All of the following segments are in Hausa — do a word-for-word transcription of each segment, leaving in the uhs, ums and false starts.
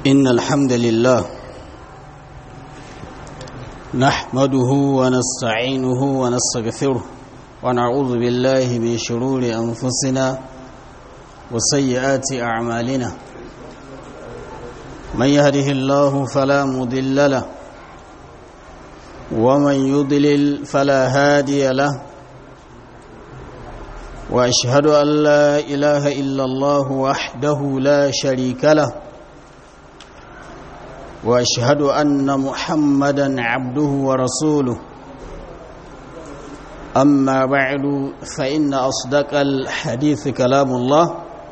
إن الحمد لله نحمده ونستعينه ونستغفره ونعوذ بالله من شرور أنفسنا وسيئات أعمالنا من يهده الله فلا مضل له ومن يضلل فلا هادي له وأشهد أن لا إله إلا الله وحده لا شريك له وأشهد أن محمدًا عبده ورسوله أما بعد فإن أصدق الحديث كلام الله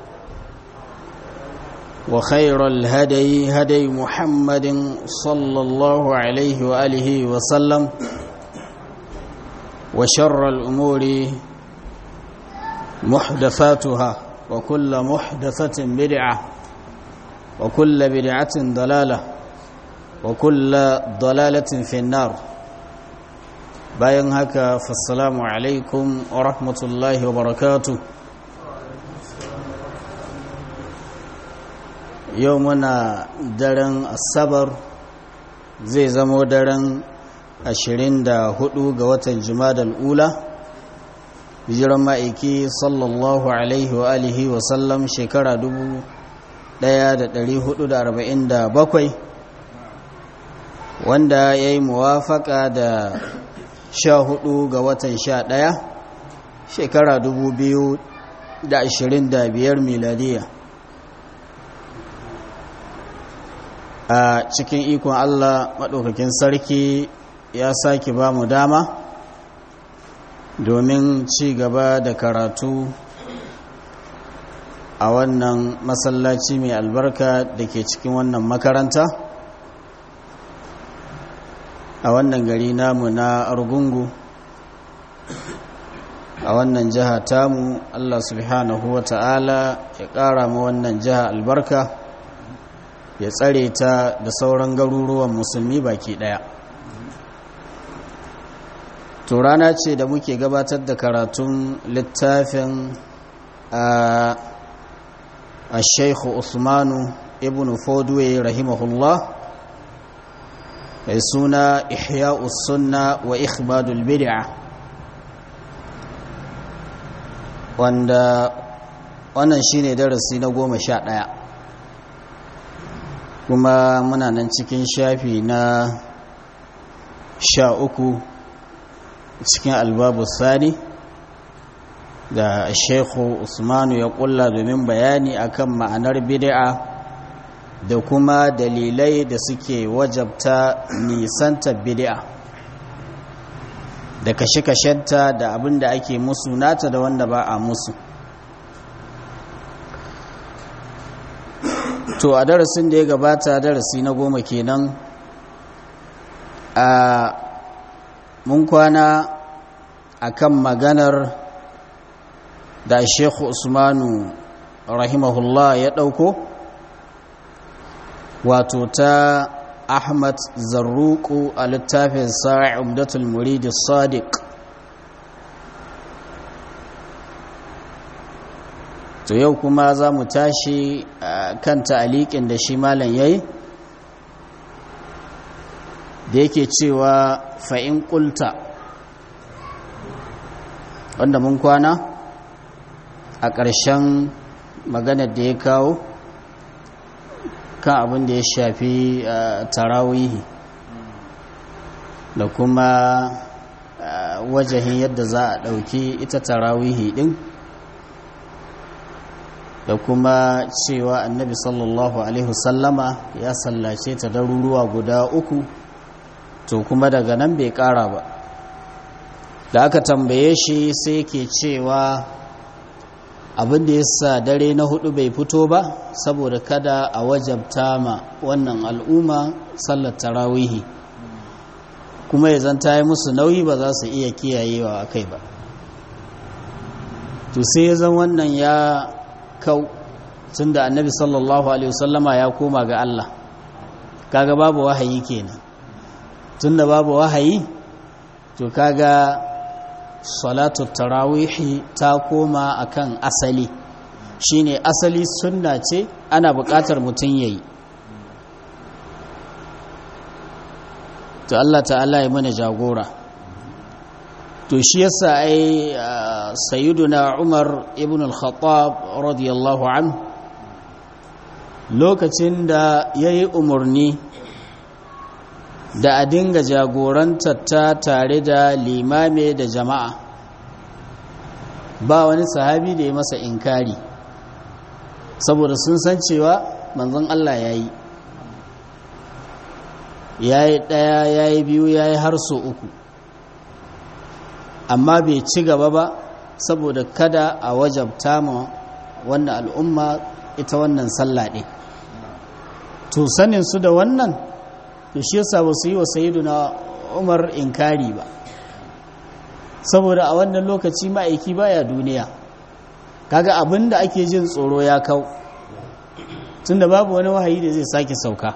وخير الهدي هدي محمد صلى الله عليه وآله وسلم وشر الأمور محدثاتها وكل محدثة بدعة وكل بدعة ضلالة وكل ضلالة في النار bayan haka fassalamu alaikum wa rahmatullahi wa barakatuh yau muna daren asabar zai zamo daren ashirin da hudu ga watan jumadal ula hijiran ma'aiki sallallahu alaihi wa alihi wa sallam shekara dubu daya da dari hudu da arba'in da bakwai wanda ya yi muwafaka da sha hudu ga watan sha ɗaya shekara dubu biyu da ashirin da biyar miladiya a cikin ikon Allah maɗaukakin sarki ya sake ba mu dama domin ci gaba da karatu a wannan masallaci mai albarka da ke cikin wannan makaranta a wannan gari namu na argungu a wannan jiha tamu Allah subhanahu wa ta'ala ya ƙara ma wannan jiha albarka ya tsare ta da sauran garuruwan musulmi baki ɗaya to rana ce da muke gabatar da karatun littafin a shaikhu usmanu ibn fodwe rahimahullah mai suna ihya'us sunna wa ikhmadul bid'a wanda wannan shine darasi na goma sha ɗaya kuma muna nan cikin shafi na sha uku cikin albabu sani da shekhu usmanu ya kulla domin bayani akan ma'anar bid'a da kuma dalilai da suke wajabta nisanta bid'a da kashe-kashenta da abin da ake musu nata da wanda ba a musu to a darasin da ya gabata darasi na goma kenan a mun kwana akan maganar da Sheikh Usmanu rahimahullah ya dauko wato ta Ahmad Zarruqu a littafin sa Umdatul Murid As-Sadiq to yau kuma za mu tashi kan ta'aliqin da shi malam yayi da yake cewa fa in qulta wanda mun kwana a ƙarshen maganar da ya kawo kan abin da ya shafi tarawihi da kuma wajahin yadda za a ɗauki ita tarawihi ɗin da kuma cewa annabi sallallahu alaihi wasallama ya sallace ta daruruwa guda uku to kuma daga nan bai ƙara ba da aka tambaye shi sai ke cewa abin da ya sa dare na hudu bai fito ba saboda kada a wajabta ma wannan al'umma sallar tarawihi kuma ya zanta yi musu nauyi ba za su iya kiyayewa a kai ba to sai ya zan wannan ya kau tun da annabi sallallahu alaihi wasallama ya koma ga Allah kaga babu wahayi kenan tun da babu wahayi to kaga salatu tarawihi ta koma akan asali shine asali sunna ce ana buƙatar mutum yayi to Allah ta'ala ya mana jagora. To shi yasa ai sayyiduna Umar ibn al-Khattab radiyallahu anhu lokacin da yayi umarni da a dinga jagorantar ta tare da limame da jama'a, ba wani sahabi da ya masa inkari, saboda sun san cewa manzon Allah yayi yayi daya yayi biyu yayi har so uku, amma bai ci gaba ba saboda kada a wajabta ma wannan al'umma ita wannan sallah ɗin. To sanin su da wannan to shi yasa ba su yi wa sayyiduna Umar inkari ba, saboda a wannan lokaci ma'aiki baya duniya, kaga abin da ake jin tsoro ya kau, tunda babu wani wahayi da zai sake sauka.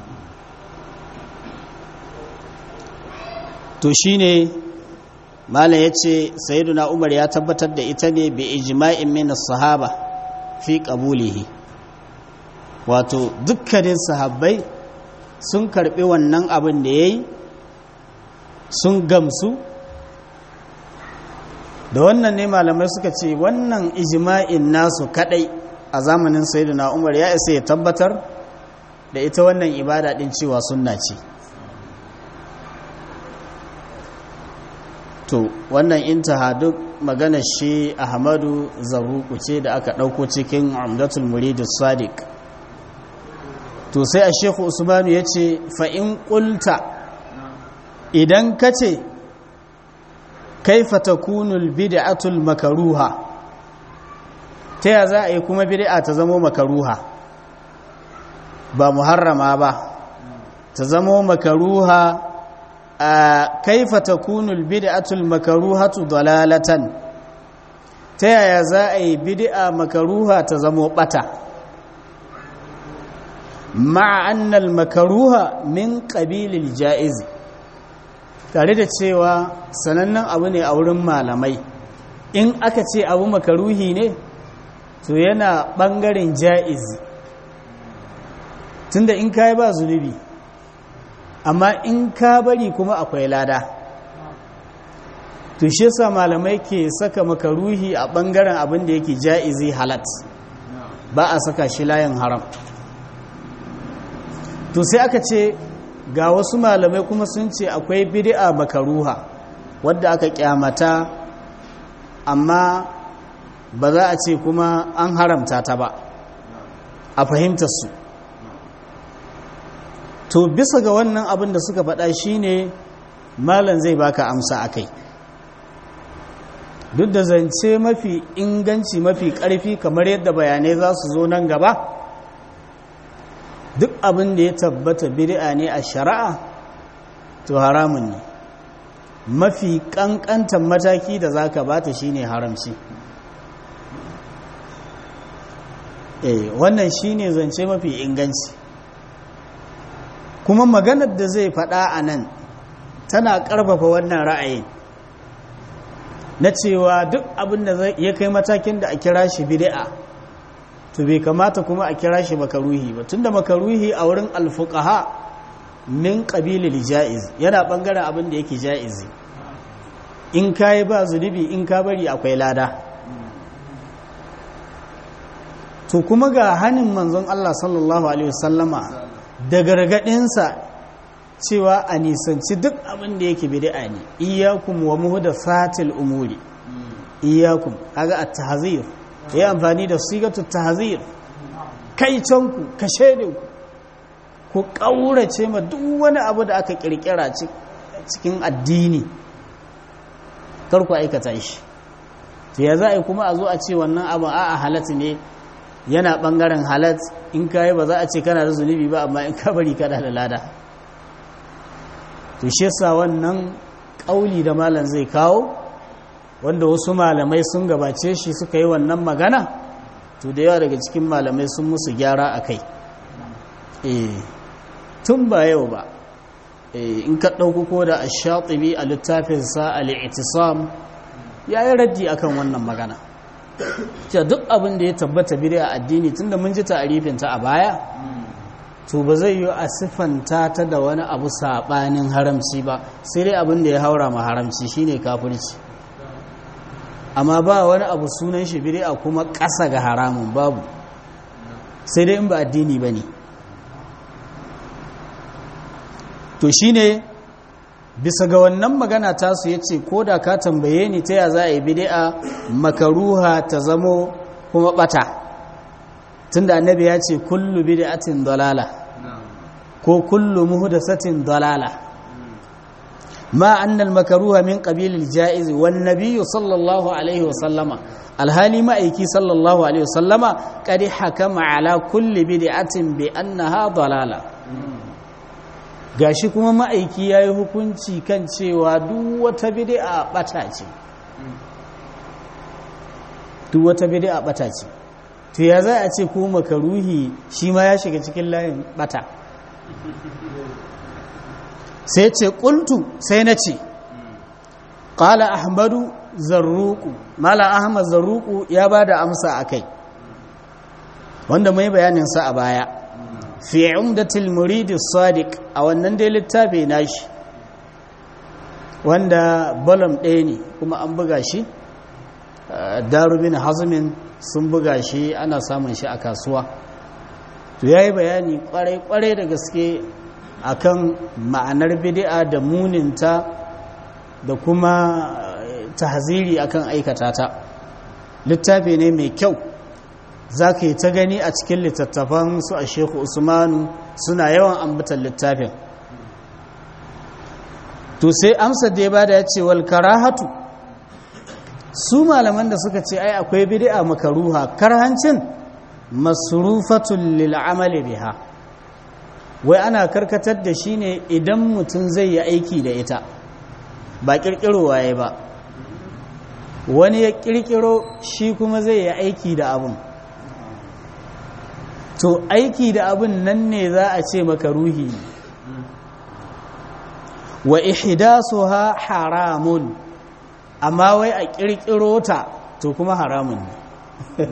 To shine malam yace sayyiduna Umar ya tabbatar da ita ne bi ijma'in min as-sahaba fi qabulihi, wato dukkanin sahabbai sun karbi wannan abin da yayi, sun gamsu da wannan ne. Malamai suka ce wannan ijma'in nasu kadai a zamanin sayyiduna Umar ya isa ya tabbatar da ita wannan ibada din cewa sunna ce. To wannan intaha duk magana shi Ahmadu Zarruku ce da aka ɗauko cikin Umdatul Murid Sadiq. To sai a Sheikh Usmanu ya ce fa'in ƙulta, idan ka ce kaifa takunul bid'atul makaruha, ta ya za a yi kuma bid'a ta zamo makaruha ba muharrama ba, ta zamo makaruha? a kaifa takunul bid'atul makaruhatu dalalatan, ta yaya za a yi bid'a makaruha ta zamo bata, ma'a annal makaruha min qabilil jaiz, tare da cewa sanannen abu ne a wurin malamai, in aka ce abu makaruhi ne to yana bangaren jaiz, tunda in kai ba zunubi, amma in ka bari kuma akwai lada. To shi yasa malamai ke saka makaruhi a bangaren abin da yake jaizi halat, ba a saka shi layin haram. To sai aka ce ga wasu malamai kuma sun ce akwai bid'a makaruha wadda aka kyamata, amma ba za a ce kuma an haramta ta ba a fahimtar su. To bisa ga wannan abin da suka faɗa shine malam zai baka amsa akai, duk da zance mafi inganci mafi ƙarfi kamar yadda bayanai za su zo nan gaba, duk abin da ya tabbata bid'a ne a shari'a to haramun ne. Mafi ƙanƙantan mataki da zaka bata shine haramci. eh wannan shine zance mafi inganci. Kuma maganar da zai faɗa a nan tana ƙarfafa wannan ra'ayin na cewa duk abin da ya kai matakin da a kira shi bid'a to bai kamata kuma a kira shi makaruhi ba, tunda makaruhi a wurin alfuqaha min qabilil jaiz, yana bangaren abin da yake jaizi, in kai ba zunubi, in ka bari akwai lada. To kuma ga hanin manzon Allah sallallahu alaihi wasallama da gargadinsa cewa a nisanci duk abin da yake bid'a ne, iyyakum wa muhdathatil umuri, iyyakum kaga at-tahzir, yayi amfani da sigatu tahzir, kai canku ka shede ku kaurace ma duk wani abu da aka kirkira cikin addini, kar ku aikata shi. to ya za a yi kuma a zo a ce wannan abu a'a halat ne, yana bangaren halat, in ka yi ba za a ce kana da zunubi ba, amma in ka bari kana da lada. to shi yasa wannan kauli da malam zai kawo, wanda wasu malamai sun gabace shi suka yi wannan magana, to da yawa daga cikin malamai sun musu gyara a kai. eh tun ba yau ba, eh in ka ɗauko ko da ash-Shatibi a littafinsa al-i'tisam ya yi raddi akan wannan magana, cewa duk abin da ya tabbata bid'a addini, tunda mun ji ta'arifin ta a baya, to ba zai yi a siffanta ta da wani abu saɓanin haramci ba, sai dai abin da ya haura ma haramci shine kafirci. Amma ba wani abu sunan shi bid'a kuma ƙasa ga haramun, babu, sai dai in ba addini ba ne. To shine bisa ga wannan magana tasu ya ce, ko da ka tambaye ni ta ya za a yi bid'a makaruha ta zamo kuma ɓata, tunda annabi ya ce kullu bid'atin dalala ko kullu muhdathatin dalala, ma anna al-makruha min qabil al-ja'iz wan nabiy sallallahu alaihi wa sallama, alhali ma'aiki sallallahu alaihi wa sallama qad hakama ala kulli bid'atin bi annaha dalala. Gashi kuma ma'aiki yayi hukunci kan cewa duk wata bid'a bata ce, duk wata bid'a bata ce. To ya za a ce ko makaruhi shi ma ya shiga cikin layin bata? Sai ce qultu, sai na ce qala ahmadu zarruqu, mala ahmad zarruqu ya bada amsa akai, wanda mai bayanin sa a baya fi umdatil murid as-sadiq, a wannan dai littafi nashi wanda balam ɗaya ne kuma an buga shi, darubin hazmin sun buga shi, ana samun shi a kasuwa. To yayi bayani kwarai-kwarai da gaske akan ma'anar bid'a da muninta da kuma tahziri akan aikata ta. Littafi ne mai kyau, zaka yi ta gani a cikin littattafan su a Sheikh Usmanu suna yawan ambatan littafin. To sai amsa da ya bada ya ce wal karahatu, su malaman da suka ce ai akwai bid'a makaruha, karhancin masrufatun lil amali biha, wai ana karkatar da shi ne idan mutum zai yi aiki da ita, ba kirkiro waye ba, wani ya kirkiro shi kuma zai yi aiki da abun, to aiki da abun nan ne za a ce makaruhi. Wa ihdasuha haramun, amma wai a ƙirƙiro ta to kuma haramun ne.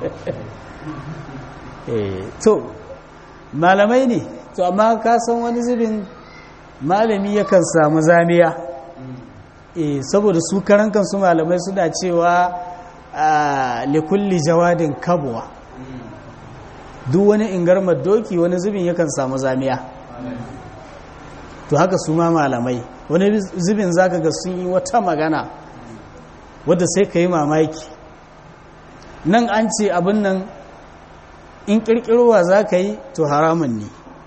To malamai ne, to amma ka san wani zubin malami yakan samu zamiya, saboda su karan kansu malamai suna cewa likulli jawadin kabwa, duk wani ingarmar doki wani zubin yakan samu zamiya. To haka su ma malamai wani zubin zaka ga sun yi wata magana wadda sai ka yi mamaki, nan an ce abin nan in ƙirƙirowa za ka yi to haramun ne,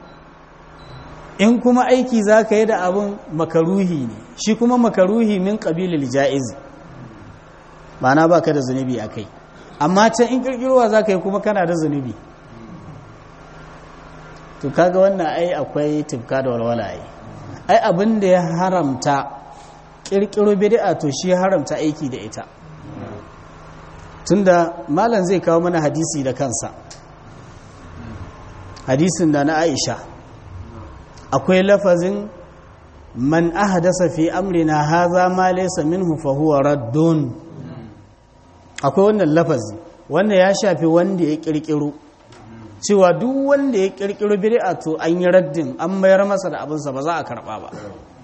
in kuma aiki za ka yi da abin makaruhi ne, shi kuma makaruhi min ƙabilil ja'iz, ba na ba ka da zunubi a kai, amma can in ƙirƙirowa za ka yi kuma kana da zunubi. To kaga wannan ai akwai tufka da walwala ai ai abin da ya haramta kirkiro bid'a to shi haramta aiki da ita, tunda malam zai kawo mana hadisi da kansa, hadisin da na Aisha akwai lafazin man ahdasa fi amrina hadha ma laysa minhu fa huwa raddun, akwai wannan lafazi wanda ya shafi wanda ya kirkiro, cewa duk wanda ya kirkiro bid'a to an yi raddin, an mayar masa da abinsa, ba za a karba ba.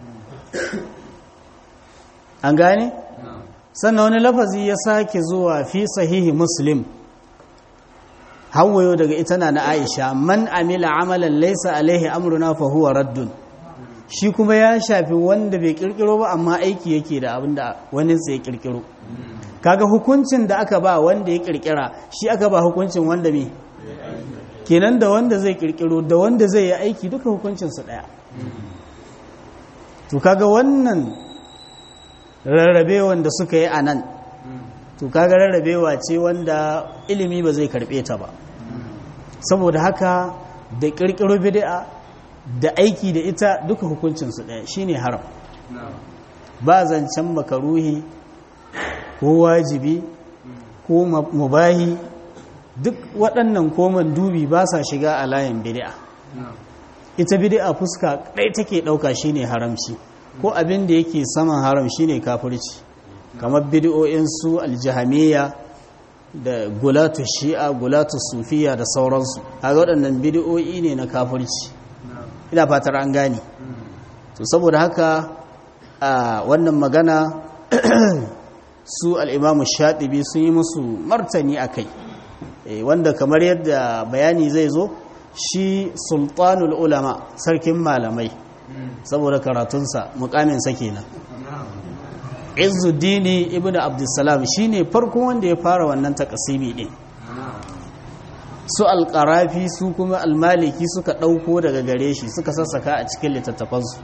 An gane? Sannan wani lafazi ya sake zuwa fi sahihi Muslim, hawayo daga ita na Aisha, man amila amalan laysa alaihi amruna fa huwa raddun, shi kuma ya shafi wanda bai kirkiro ba amma aiki yake da abinda wani sai kirkiro. Kaga hukuncin da aka ba wanda ya kirkira shi aka ba hukuncin wanda me kenan, da wanda zai kirkiro da wanda zai yi aiki duka hukuncinsu ɗaya. To kaga wannan rarrabewan da suka yi a nan, to kaga rarrabewa ce wanda ilimi ba zai karɓe ta ba. Saboda haka da kirkiro bid'a da aiki da ita duka hukuncinsu ɗaya, shine haram. Ba zancen makaruhi ko wajibi ko mubahi, duk waɗannan koman dubi ba sa shiga a layin bid'a. Ita bid'a fuska ɗaya take ɗauka shine haramci, ko abin da yake saman haram shine kafirci, kamar bid'o'in su aljahamiyya da gulatu shi'a gulatu sufiya da sauransu kaga waɗannan bid'o'i ne na kafirci ina fatar an gane to saboda haka a wannan magana su al-imamu shatibi sun yi musu martani akai wanda kamar yadda bayani zai zo shi sultanul ulama sarkin malamai saboda karatunsa mukaminsa kenan Izzuddini ibn Abdussalam shine farkon wanda ya fara wannan takasimi din su al-Qarafi su kuma al-Maliki suka dauko daga gare shi suka sassaka a cikin littattafansu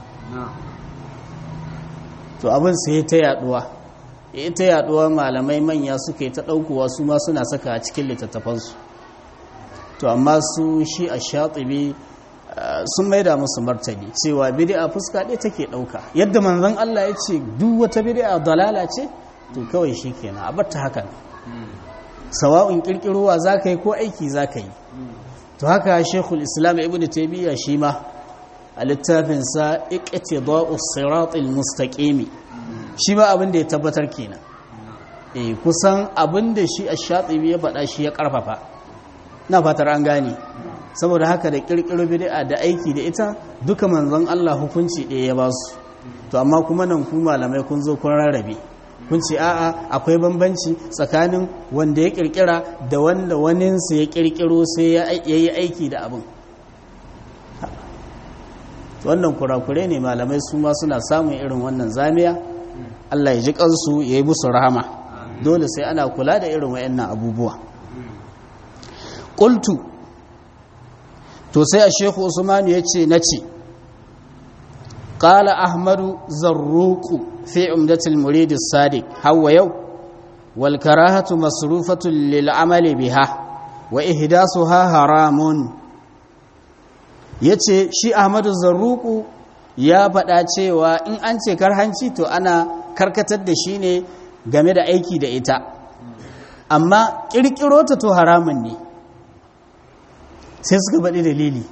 to abin sai ta yaduwa ita yaduwa malamai manya suka yi ta daukowa su ma suna saka a cikin littattafansu to amma su shi ash-Shatibi sun maida musu martani cewa bid'a fuska ɗaya take ɗauka yadda manzon Allah ya ce duk wata bid'a dalala ce to kawai shikenan a bar ta hakan sawa'un kirkirowa zaka yi ko aiki zaka yi to haka Sheikhul Islam Ibn Taymiyyah shi ma a littafin sa Iqtida'us Siratal Mustaqim shi ma abin da ya tabbatar kenan eh kusan abin da shi Ash-Shatibi ya faɗa shi ya karfafa na fatar an gane saboda haka da kirkiro bid'a da aiki da ita duka manzon Allah hukunci ɗaya ya ba su to amma kuma nan ku malamai kun zo kun rarrabe kun ce a'a akwai bambanci tsakanin wanda ya kirkira da wanda waninsa ya kirkiro sai ya yi aiki da abin wannan kurakure ne malamai su ma suna samun irin wannan zamiya Allah ya ji kansu ya yi musu rahama dole sai ana kula da irin wayannan abubuwa qultu to sai a shekhu usman ya ce na ce ƙala ahmadu zarruku fi umdatul murid sadiq hawa yau wal karahatu masrufatun lil amali biha wa ihdasuha haramun yace shi ahmadu zarruku ya faɗa cewa in an ce karhanci to ana karkatar da shi ne game da aiki da ita amma ƙirƙiro ta to haramun ne sai suka baɗi dalili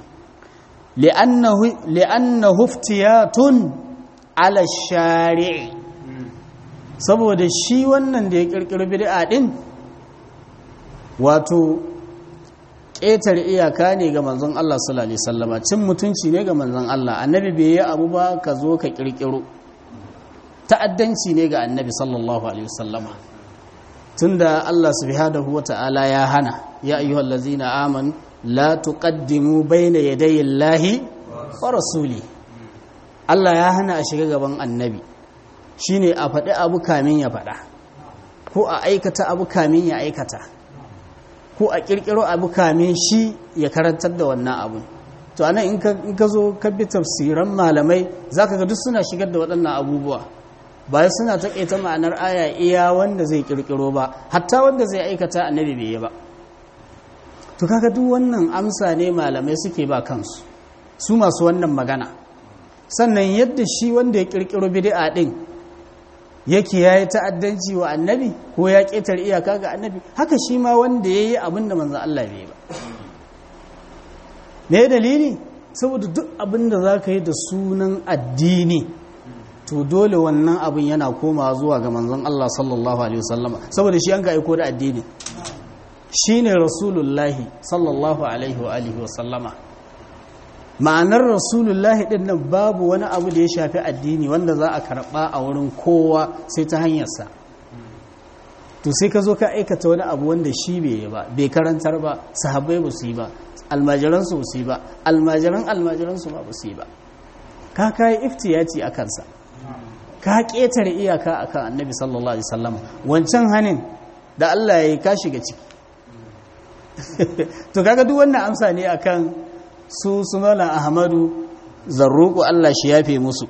li'annahu iftiyatun ala shari'i saboda shi wannan da ya ƙirƙiro bid'a din wato ƙetar iyaka ne ga manzon Allah sallallahu alaihi wasallama cin mutunci ne ga manzon Allah annabi bai yi abu ba ka zo ka ƙirƙiro ta'addanci ne ga annabi sallallahu alaihi wasallama tunda Allah subhanahu wata'ala ya hana ya ayyuhallazina amanu la tuqaddimu bayna yaday Allahi wa rasuli Allah ya hana a shiga gaban annabi shine a faɗi abu kamin ya faɗa ko a aikata abu kamin ya aikata ko a kirkiro abu kamin shi ya karantar da wannan abu to anan in ka in ka zo ka bi tafsiran malamai zaka ga duk suna shigar da waɗannan abubuwa ba suna taƙaita ma'anar aya iya wanda zai kirkiro ba hatta wanda zai aikata annabi bai yi ba to kaga duk wannan amsa ne malamai suke ba kansu su masu wannan magana sannan yadda shi wanda ya kirkiro bid'a din yake yayi ta'addanci wa annabi ko ya ketar iyaka ga annabi haka shi ma wanda yayi abin da manzon Allah bai ba me dalili saboda duk abin da zaka yi da sunan addini to dole wannan abin yana komawa zuwa ga manzon Allah sallallahu alaihi wasallama saboda shi an ga aiko da addini shine rasulullahi sallallahu alaihi wa alihi wasallama ma'anar rasulullahi din nan babu wani abu da ya shafi addini wanda za a karba a wurin kowa sai ta hanyarsa to sai ka zo ka aikata wani abu wanda shi bai yi ba bai karantar ba sahabbai ba su yi ba almajiran su su yi ba almajiran almajiran su ba su yi ba ka kai iftiyati a kansa ka ketare iyaka akan annabi sallallahu alaihi wasallam wancan hanin da Allah ya yi ka shiga ciki to kaga duk wannan amsa ne akan su su malam ahmadu zarruku Allah shi yafe musu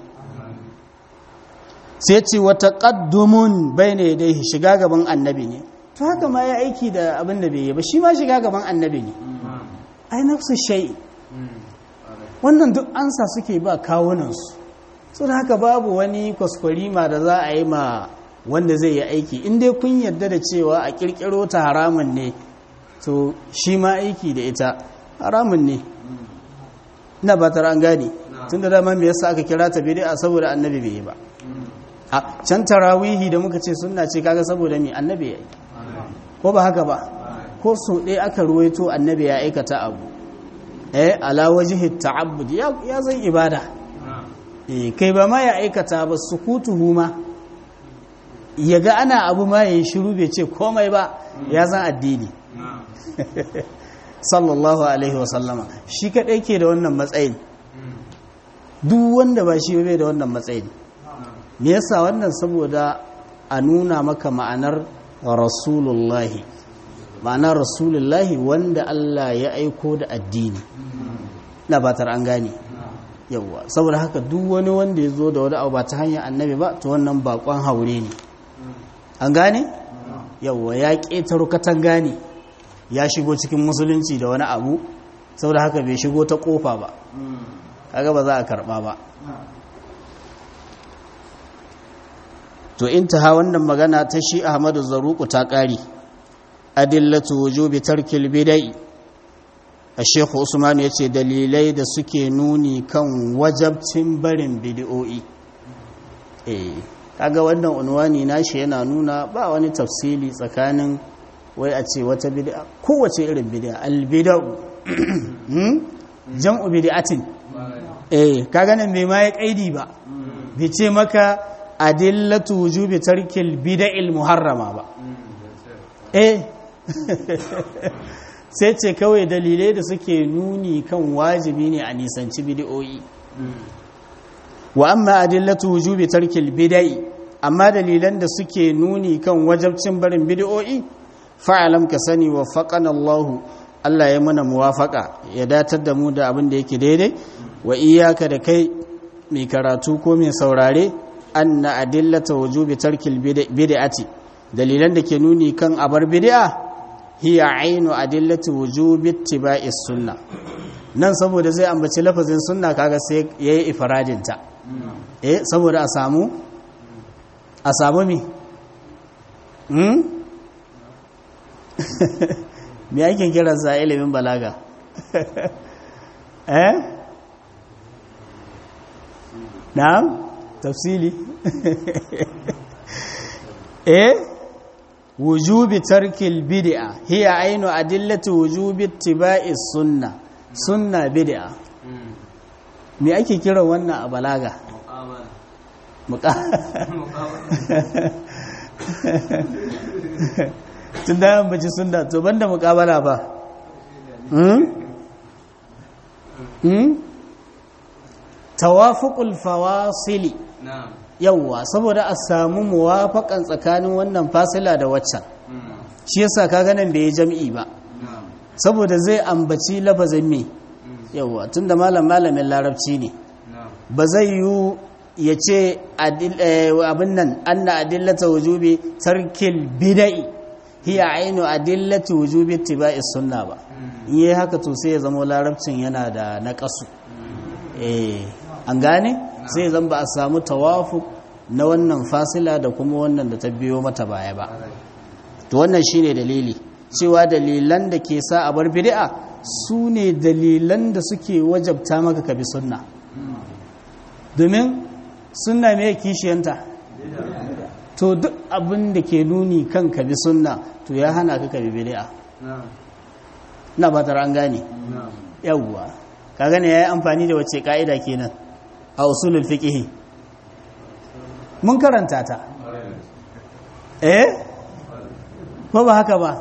sai ce wa taqaddumun bayna yadayhi shiga gaban annabi ne to haka ma ya aiki da abin da bai yi ba shi ma shiga gaban annabi ne ai nafsu shay wannan duk ansa suke ba kawunan su so da haka babu wani kwaskwarima da za a yi ma wanda zai yi aiki in dai kun yarda da cewa a kirkiro ta haramun ne to shi ma aiki da ita haramun ne ina ba tara an gane tun da dama me yasa aka kira ta bid'a saboda annabi bai yi ba a can tarawihi da muka ce sunna ce kaga saboda me annabi yayi ko ba haka ba ko so ɗaya aka ruwaito annabi ya aikata abu eh ala wajhi ta'abbud ya ya zan ibada eh kai ba ma ya aikata ba sukutuhu ma yaga ana abu ma yayin shiru bai ce komai ba ya zan addini sallallahu alaihi wa sallama shi kadai ke da wannan matsayin duk wanda ba shi bai da wannan matsayin me yasa wannan saboda a nuna maka ma'anar rasulullahi ma'anar rasulullahi wanda Allah ya aiko da addini na batar an gane yawa saboda haka duk wani wanda ya zo da wani abu ba ta hanyar annabi ba to wannan bakon haure ne an gane yawa ya ƙetaro katanga ne ya shigo cikin musulunci da wani abu saboda haka bai shigo ta kofa ba kaga ba za a karba ba to intaha wannan magana ta shi Ahmadu Zaruku ta ƙari adillatu wujubi tarkil bidai Sheikh Usman yace dalilai da suke nuni kan wajabcin barin bid'o'i eh kaga wannan unwani nashi yana nuna ba wani tafsili tsakanin wai a ce wata bid'a kowace irin bid'a al bid'u jam'u bid'atin eh kaga nan bai ma ya kaidi ba bai ce maka adillatu wujubi tarkil bid'il muharrama ba eh sai ce kawai dalilai da suke nuni kan wajibi ne a nisanci bid'o'i wa amma adillatu wujubi tarkil bid'i amma dalilan da suke nuni kan wajibcin barin bid'o'i fa'alam ka sani wa faqana Allah Allah ya mana muwafaqa ya datar da mu da abin da yake daidai wa iyyaka da kai mai karatu ko mai saurare anna adillatu wujubi tarkil bid'ati dalilan da ke nuni kan abar bid'a hiya ainu adillatu wujubi ittiba'is sunna nan saboda zai ambaci lafazin sunna kaga sai yayi ifradin ta eh saboda a samu a samu mi hmm me yake kira sa ilimin balaga eh na'am tafsili eh wujubi tarkil bid'a hiya ainu adillatu wujubi ittiba'is sunna sunna bid'a me ake kira wannan a balaga tun da yan baci sunna to banda muqabala ba hmm hmm tawafuqul fawasili na'am yawwa saboda a samu muwafaƙan tsakanin wannan fasila da waccan shi yasa kaga nan bai jam'i ba saboda zai ambaci lafazin me yawwa tunda malam malamin larabci ne ba zai yi ya ce abin nan anna adillata wujubi tarkil bid'i hiya ainu adillati wujubi ittiba'is sunna ba in yi haka to sai ya zama larabcin yana da naqasu eh an gane sai zan ba a samu tawafuk na wannan fasila da kuma wannan da ta biyo mata baya ba to wannan shine dalili cewa dalilan da ke sa a bar bid'a su ne dalilan da suke wajabta maka ka bi sunna domin sunna me kishiyanta to duk abin da ke nuni kan ka bi sunna to ya hana ka ka bi bid'a na ba ta an gane yawwa ka gane yayi amfani da wace ka'ida kenan a usulul fiqh mun karanta ta eh ko ba haka ba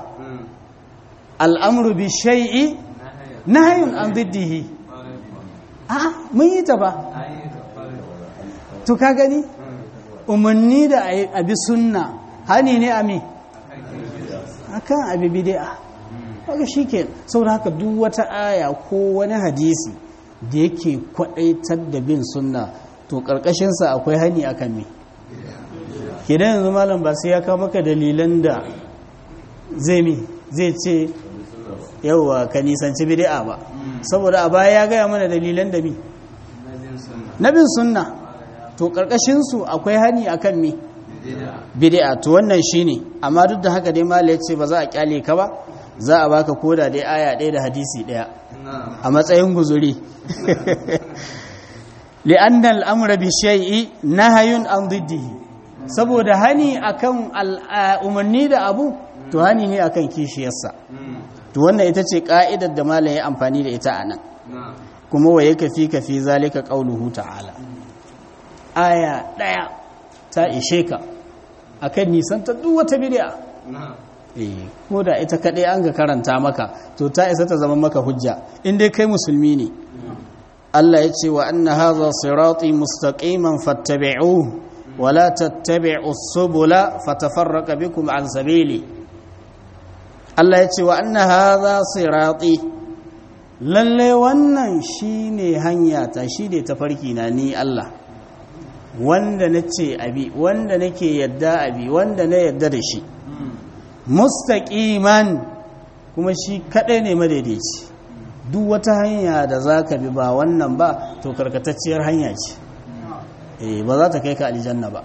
al'amru bi shay'i nahyun an diddihi a mun yi ta ba to ka gani umarni da abi sunna hani ne ami akan abi bid'a haka shike saboda haka duk wata aya ko wani hadisi da yake kwadaitar da bin sunna to karkashinsa akwai hani akan me kidan yanzu malam ba sai ya kawo maka dalilan da zai mi zai ce yawa ka nisanci bid'a ba saboda a baya ya gaya mana dalilan da mi na bin sunna to karkashinsu akwai hani akan me bid'a to wannan shine amma duk da haka dai malai ce ba za a kyale ka ba za a baka koda dai aya ɗaya da hadisi ɗaya a matsayin guzuri li'anna al'amra bi shay'i nahyun an diddihi saboda hani akan umarni da abu to hani ne akan kishiyarsa to wannan ita ce ka'idar da malam ya amfani da ita anan kuma waye kafi kafi zalika qauluhu ta'ala aya daya ta ishe ka akan nisan ta duk wata bid'a eh ko da ita kadai an ga karanta maka to ta isa ta zama maka hujja in dai kai musulmi ne Allah ya ce wa anna hadha sirati mustaqiman fattabi'uhu wa la tattabi'us subula fatafarraqa bikum an sabili Allah ya ce wa anna hadha sirati lalle wannan shine hanya ta shine tafarki na ni Allah wanda nace abi wanda nake yadda abi wanda na yadda da shi mustaqiman kuma shi kadai ne madaidaici duk wata hanya da zaka bi ba wannan ba to karkatacciyar hanya ce eh ba za ta kai ka aljanna ba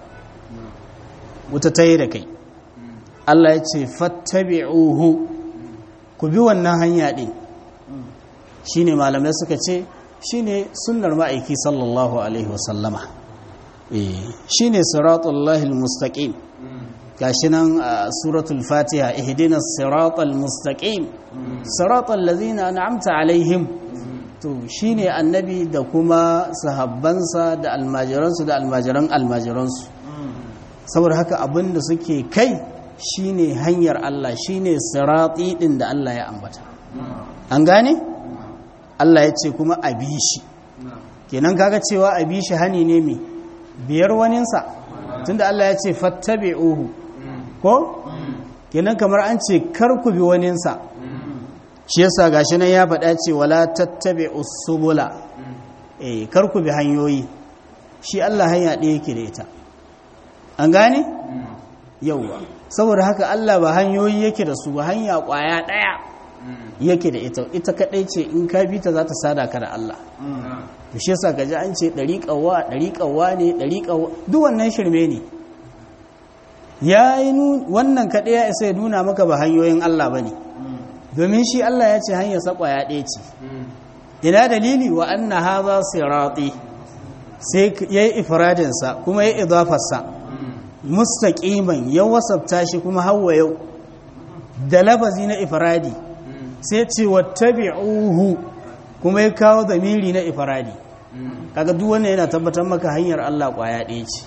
wuta tayi da kai Allah ya ce fattabi'uhu ku bi wannan hanya din shine malamai suka ce shine sunnar ma'aiki sallallahu alaihi wasallama eh shine siratullahil mustaqim gashi nan a suratul fatiha ihdinas siratal mustaqim siratal ladzina an'amta alaihim to shine annabi da kuma sahabbansa da almajiransu da almajiran almajiransu saboda haka abinda suke kai shine hanyar Allah shine sirati din da Allah ya ambata an gane Allah ya ce kuma abishi kenan kaga cewa abishi hani ne me biyar waninsa tunda Allah ya ce fattabi'uhu ko kenan kamar an ce kar ku bi waninsa shi yasa gashi nan ya faɗa ce wala tattabi'us subula eh kar ku bi hanyoyi shi Allah hanya ɗaya yake da ita an gane yauwa saboda haka Allah ba hanyoyi yake da su ba hanya ƙwaya ɗaya yake da ita ita kaɗai ce in ka bi ta za ta sada ka da Allah to shi yasa gaji an ce ɗariƙawa ɗariƙawa ne ɗariƙawa duk wannan shirme ne ya yi wannan kaɗai ya isa ya nuna maka ba hanyoyin Allah ba ne domin shi Allah ya ce hanyar saƙwa ya ɗaya ce ina dalili wa an na haza sirati sai ya yi ifradinsa kuma ya yi idafarsa mustaƙiman ya wasabta shi kuma hawa yau da lafazi na ifradi sai ce wattabi'uhu kuma ya kawo zamiri na ifradi kaga duk wannan yana tabbatar maka hanyar Allah ƙwaya ɗaya ce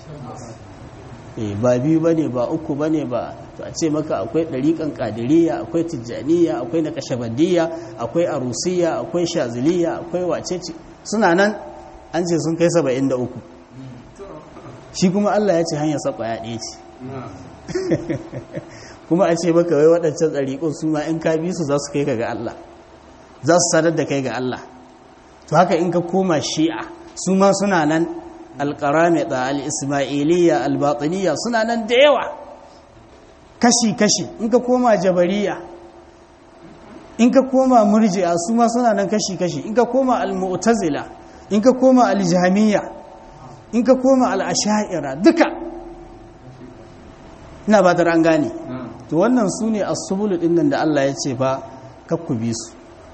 ba biyu ba ne ba uku ba ne ba to a ce maka akwai ɗariƙan ƙadiriya akwai tijjaniya akwai na kashabadiyya akwai arusiya akwai shaziliya akwai wacece suna nan an ce sun kai saba'in da uku shi kuma Allah ya ce hanyar sa ƙwaya ɗaya ce kuma a ce maka wai waɗancan ɗariƙun su ma in ka bi su za su kai ka ga Allah za su sadar da kai ga Allah to haka in ka koma shi'a su ma suna nan alƙaramita al'ismailiyya albatsiniya suna nan da yawa kashi-kashi in ka koma jabariya in ka koma murji'a su ma suna nan kashi-kashi in ka koma al-mu'tazila in ka koma al-jahmiyya in ka koma al-asha'ira duka ina ba ta an gane to wannan su ne as-subul din nan da Allah ya ce fa kakku bi su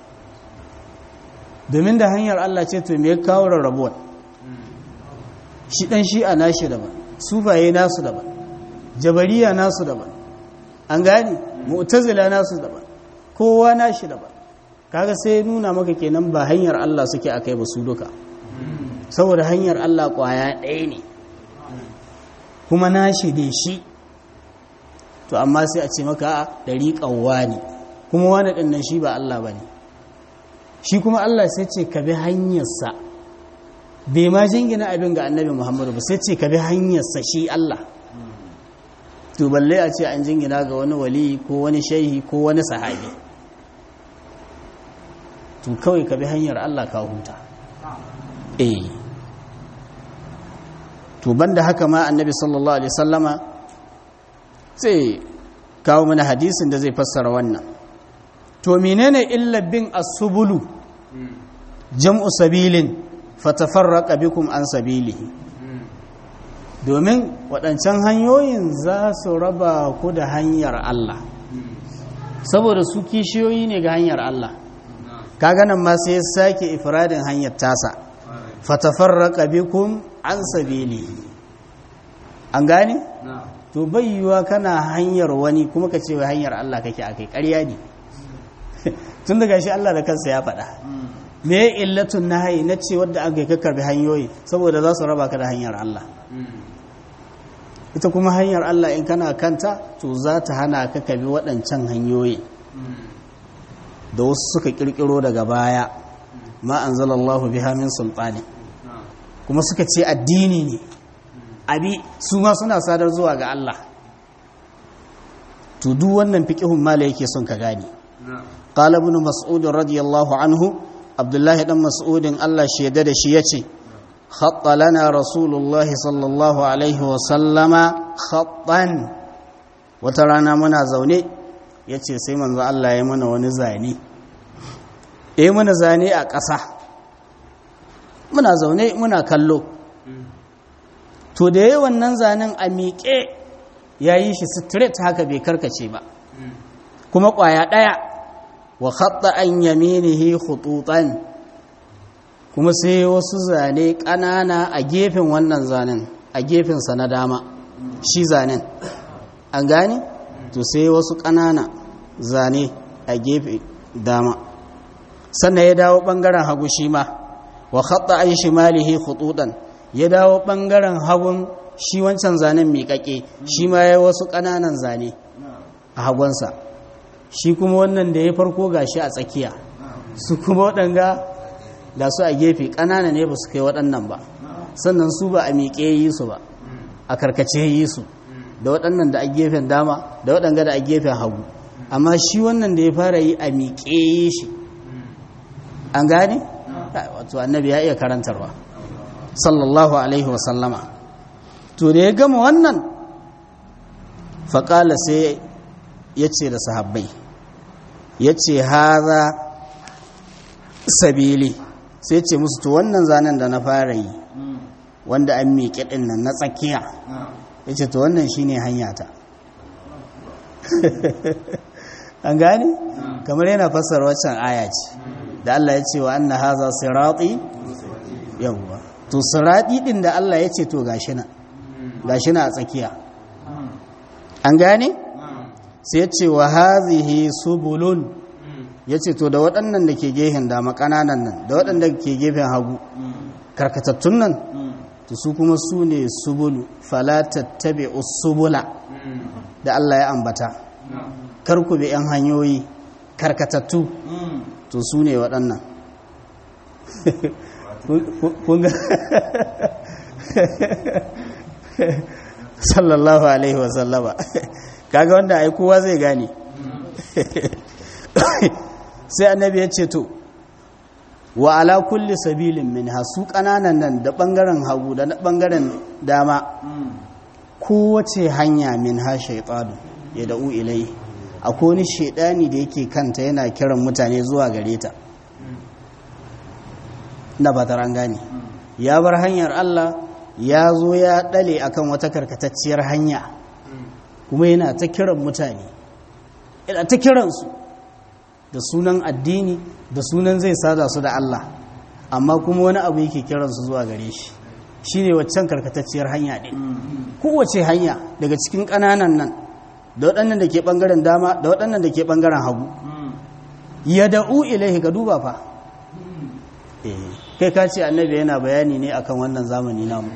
domin da hanyar Allah ce to me ya kawo rarrabuwa shi dan shi'a nashi daban sufaye nasu daban jabariya nasu daban an gane mu'tazila nasu daban kowa nashi daban kaga sai nuna maka kenan ba hanyar Allah suke akai ba su duka saboda hanyar Allah kwaya ɗaya ne kuma nashi ne shi to amma sai a ce maka dariƙan wani kuma wani ɗin nan shi ba Allah bane shi kuma Allah sai ce ka bi hanyarsa bai ma jingina abin ga annabi Muhammadu ba sai ce ka bi hanyarsa shi Allah to balle a ce an jingina ga wani wali ko wani shehi ko wani sahabi to kawai ka bi hanyar Allah ka huta eh to banda haka ma annabi sallallahu alaihi wasallama sai kawo mana hadisin da zai fassara wannan to menene illa bin as-subulu jam'u sabilin fatafarraqa bikum an sabilihi domin waɗancan hanyoyin za su raba ku da hanyar Allah saboda su kishiyoyi ne ga hanyar Allah kaga nan ma sai ya sake ifradin hanyar tasa fatafarraqa bikum an sabilihi an gane to bai yiwa kana hanyar wani kuma ka ce wai hanyar Allah kake akai ƙarya ne tun daga shi Allah da kansa ya faɗa me illatun nahyi na ce wanda aka yi karbi hanyoyi saboda za su raba ka da hanyar Allah ita kuma hanyar Allah in kana kanta to za ta hana ka kabi waɗancan hanyoyi da wasu suka kirkiro daga baya ma anzalallahu biha min sultani kuma suka ce addini ne abi su ma suna sadar zuwa ga Allah to duk wannan fiqhun mala yake son ka gane qala ibn mas'ud radiyallahu anhu abdullahi dan mas'udin Allah shaida da shi yace khatta lana rasulullahi sallallahu alaihi wa sallama khattan wata rana muna zaune yace sai manzo Allah ya mana wani zane eh mana zane a ƙasa muna zaune muna kallo to da yayin wannan zanen a miƙe yayi shi straight haka bai karkace ba kuma ƙwaya ɗaya wa khatta an yaminihi khututan kuma sai wasu zane ƙanana a gefen wannan zanen a gefensa na dama shi zanen an gane to sai wasu ƙanana zane a gefe dama sannan ya dawo ɓangaren hagu shi ma wa khatta an shimalihi khututan ya dawo ɓangaren hagun shi wancan zanen miƙaƙe shi ma ya wasu ƙananan zane a hagunsa shi kuma wannan da ya farko gashi a tsakiya su kuma waɗanga da su a gefe ƙanana ne ba su kai waɗannan ba sannan su ba a miƙe yi su ba a karkace yi su da waɗannan da a gefen dama da waɗanga da a gefen hagu amma shi wannan da ya fara yi a miƙe yi shi an gane? wato annabi ya iya karantarwa sallallahu alaihi wasallama to da ya gama wannan faƙala sai ya ce da sahabbai ya ce haza sabili sai ce musu to wannan zanen da na fara yi wanda an miƙe ɗin nan na tsakiya ya ce to wannan shi ne hanyata an gane? kamar yana fassara waccan aya ce da Allah ya ce wa anna haza sirati yawwa to sirati ɗin da Allah ya ce to gashi na gashi na a tsakiya an gane? sai ya ce wa hazihi subulun ya ce to da waɗannan da ke gehen dama ƙananan nan da waɗanda ke gefen hagu karkatattun nan to su kuma su ne subulu falatattabe usubula da Allah ya ambata karku bi 'yan hanyoyi karkatattu to su ne waɗannan kunga sallallahu alaihi wasallama kaga wanda ai kowa zai gane sai annabi ya ce to wa ala kulli sabilin min hasu kananan nan da bangaren hagu da bangaren dama kowace hanya min ha shaytanu ya da'u ilai akwai wani shaidani da yake kanta yana kiran mutane zuwa gare ta na fatar an gane ya bar hanyar Allah ya zo ya dale akan wata karkatacciyar hanya kuma yana ta kiran mutane yana ta kiransu da sunan addini da sunan zai sada su da Allah amma kuma wani abu yake kiransu zuwa gare shi shine waccan karkatacciyar hanya din kowace hanya daga cikin ƙananan nan da waɗannan da ke ɓangaren dama da waɗannan da ke ɓangaren hagu ya da'u ilaihi ka duba fa kai ka ce annabi yana bayani ne akan wannan zamani namu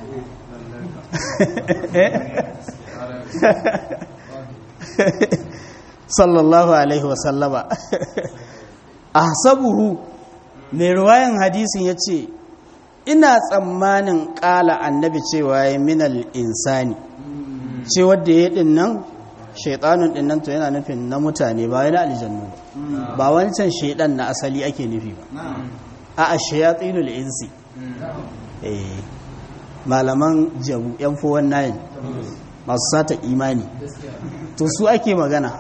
sallallahu alaihi wasallama ahsabuhu mai ruwayan hadisin ya ce ina tsammanin ƙala annabi cewa ya minal insani ce wadda ya ɗin nan shaitanun ɗin nan to yana nufin na mutane ba yana aljannu ba wancan shaidan na asali ake nufi ba a a shayatinul insi malaman jabu yan fowon nayin masu sata imani to su ake magana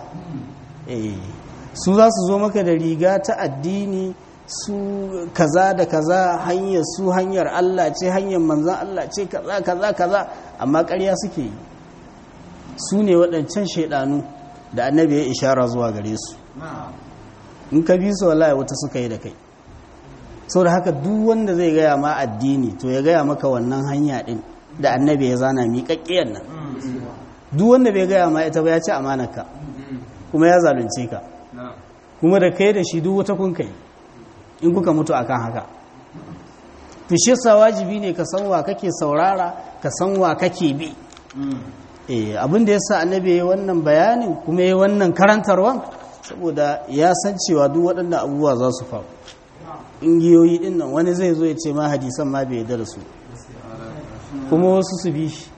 su za su zo maka da riga ta addini su kaza da kaza hanyar su hanyar Allah ce hanyar manzan Allah ce kaza kaza kaza amma ƙarya suke yi su ne waɗancan shaidanu da annabi ya ishara zuwa gare su in ka bi su wallahi wata suka yi da kai sau da haka duk wanda zai gaya ma addini to ya gaya maka wannan hanya ɗin da annabi ya zana miƙaƙƙiyar nan duk wanda bai gaya ma ita ba ya ci amanarka kuma ya zalunce ka kuma da kai da shi duk wata kun kai in kuka mutu akan haka to shi yasa wajibi ne ka san wa kake saurara ka san wa kake bi eh abin da yasa annabi yayi wannan bayanin kuma yayi wannan karantarwan saboda ya san cewa duk waɗannan abubuwa za su faru ingiyoyi din nan wani zai zo ya ce ma hadisan ma bai yarda da su kuma wasu su bi shi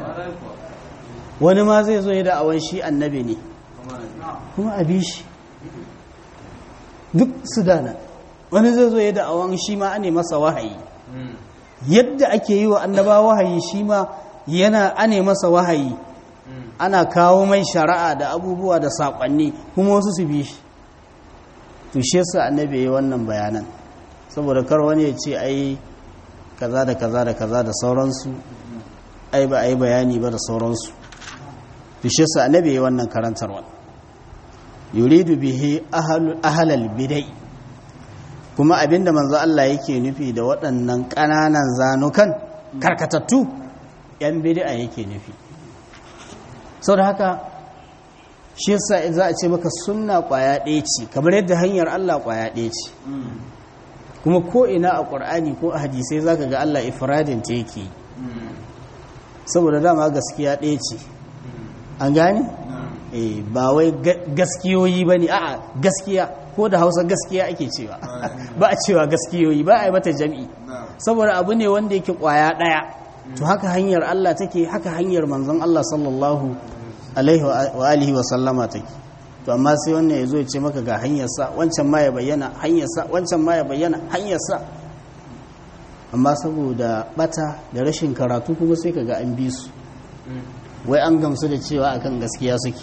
wani ma zai zo ya da awan shi annabi ne kuma a bi shi duk su dana wani zai zo ya da awan shi ma ane masa wahayi yadda ake yi wa annaba wahayi shi ma yana ane masa wahayi ana kawo mai shari'a da abubuwa da saƙonni kuma wasu su bi shi to shi yasa annabi yayi wannan bayanan saboda kar wani ya ce ai kaza da kaza da kaza da sauransu ai ba ai bayani ba da sauransu to shi yasa annabi yayi wannan karantarwa yuridu bihi ahlul bid'ah kuma abinda manzo Allah yake nufi da waɗannan ƙananan zanukan karkatattu yan bid'a yake nufi saboda haka shi yasa za a ce maka sunna ƙwaya ɗaya ce kamar yadda hanyar Allah ƙwaya ɗaya ce kuma ko ina a ƙur'ani ko a hadisai zaka ga Allah ifradin ta yake saboda dama gaskiya ɗaya ce an gane eh ba wai gaskiyoyi bane a'a gaskiya ko da Hausa gaskiya ake cewa ba a cewa gaskiyoyi ba a yi mata jami'i saboda abu ne wanda yake ƙwaya ɗaya to haka hanyar Allah take haka hanyar manzon Allah sallallahu alaihi wa alihi wa sallama take to amma sai wannan yazo ya ce maka ga hanyar sa wancan ma ya bayyana hanyar sa wancan ma ya bayyana hanyar sa amma saboda bata da rashin karatu kuma sai kaga an bi su wai an gamsu da cewa akan gaskiya suke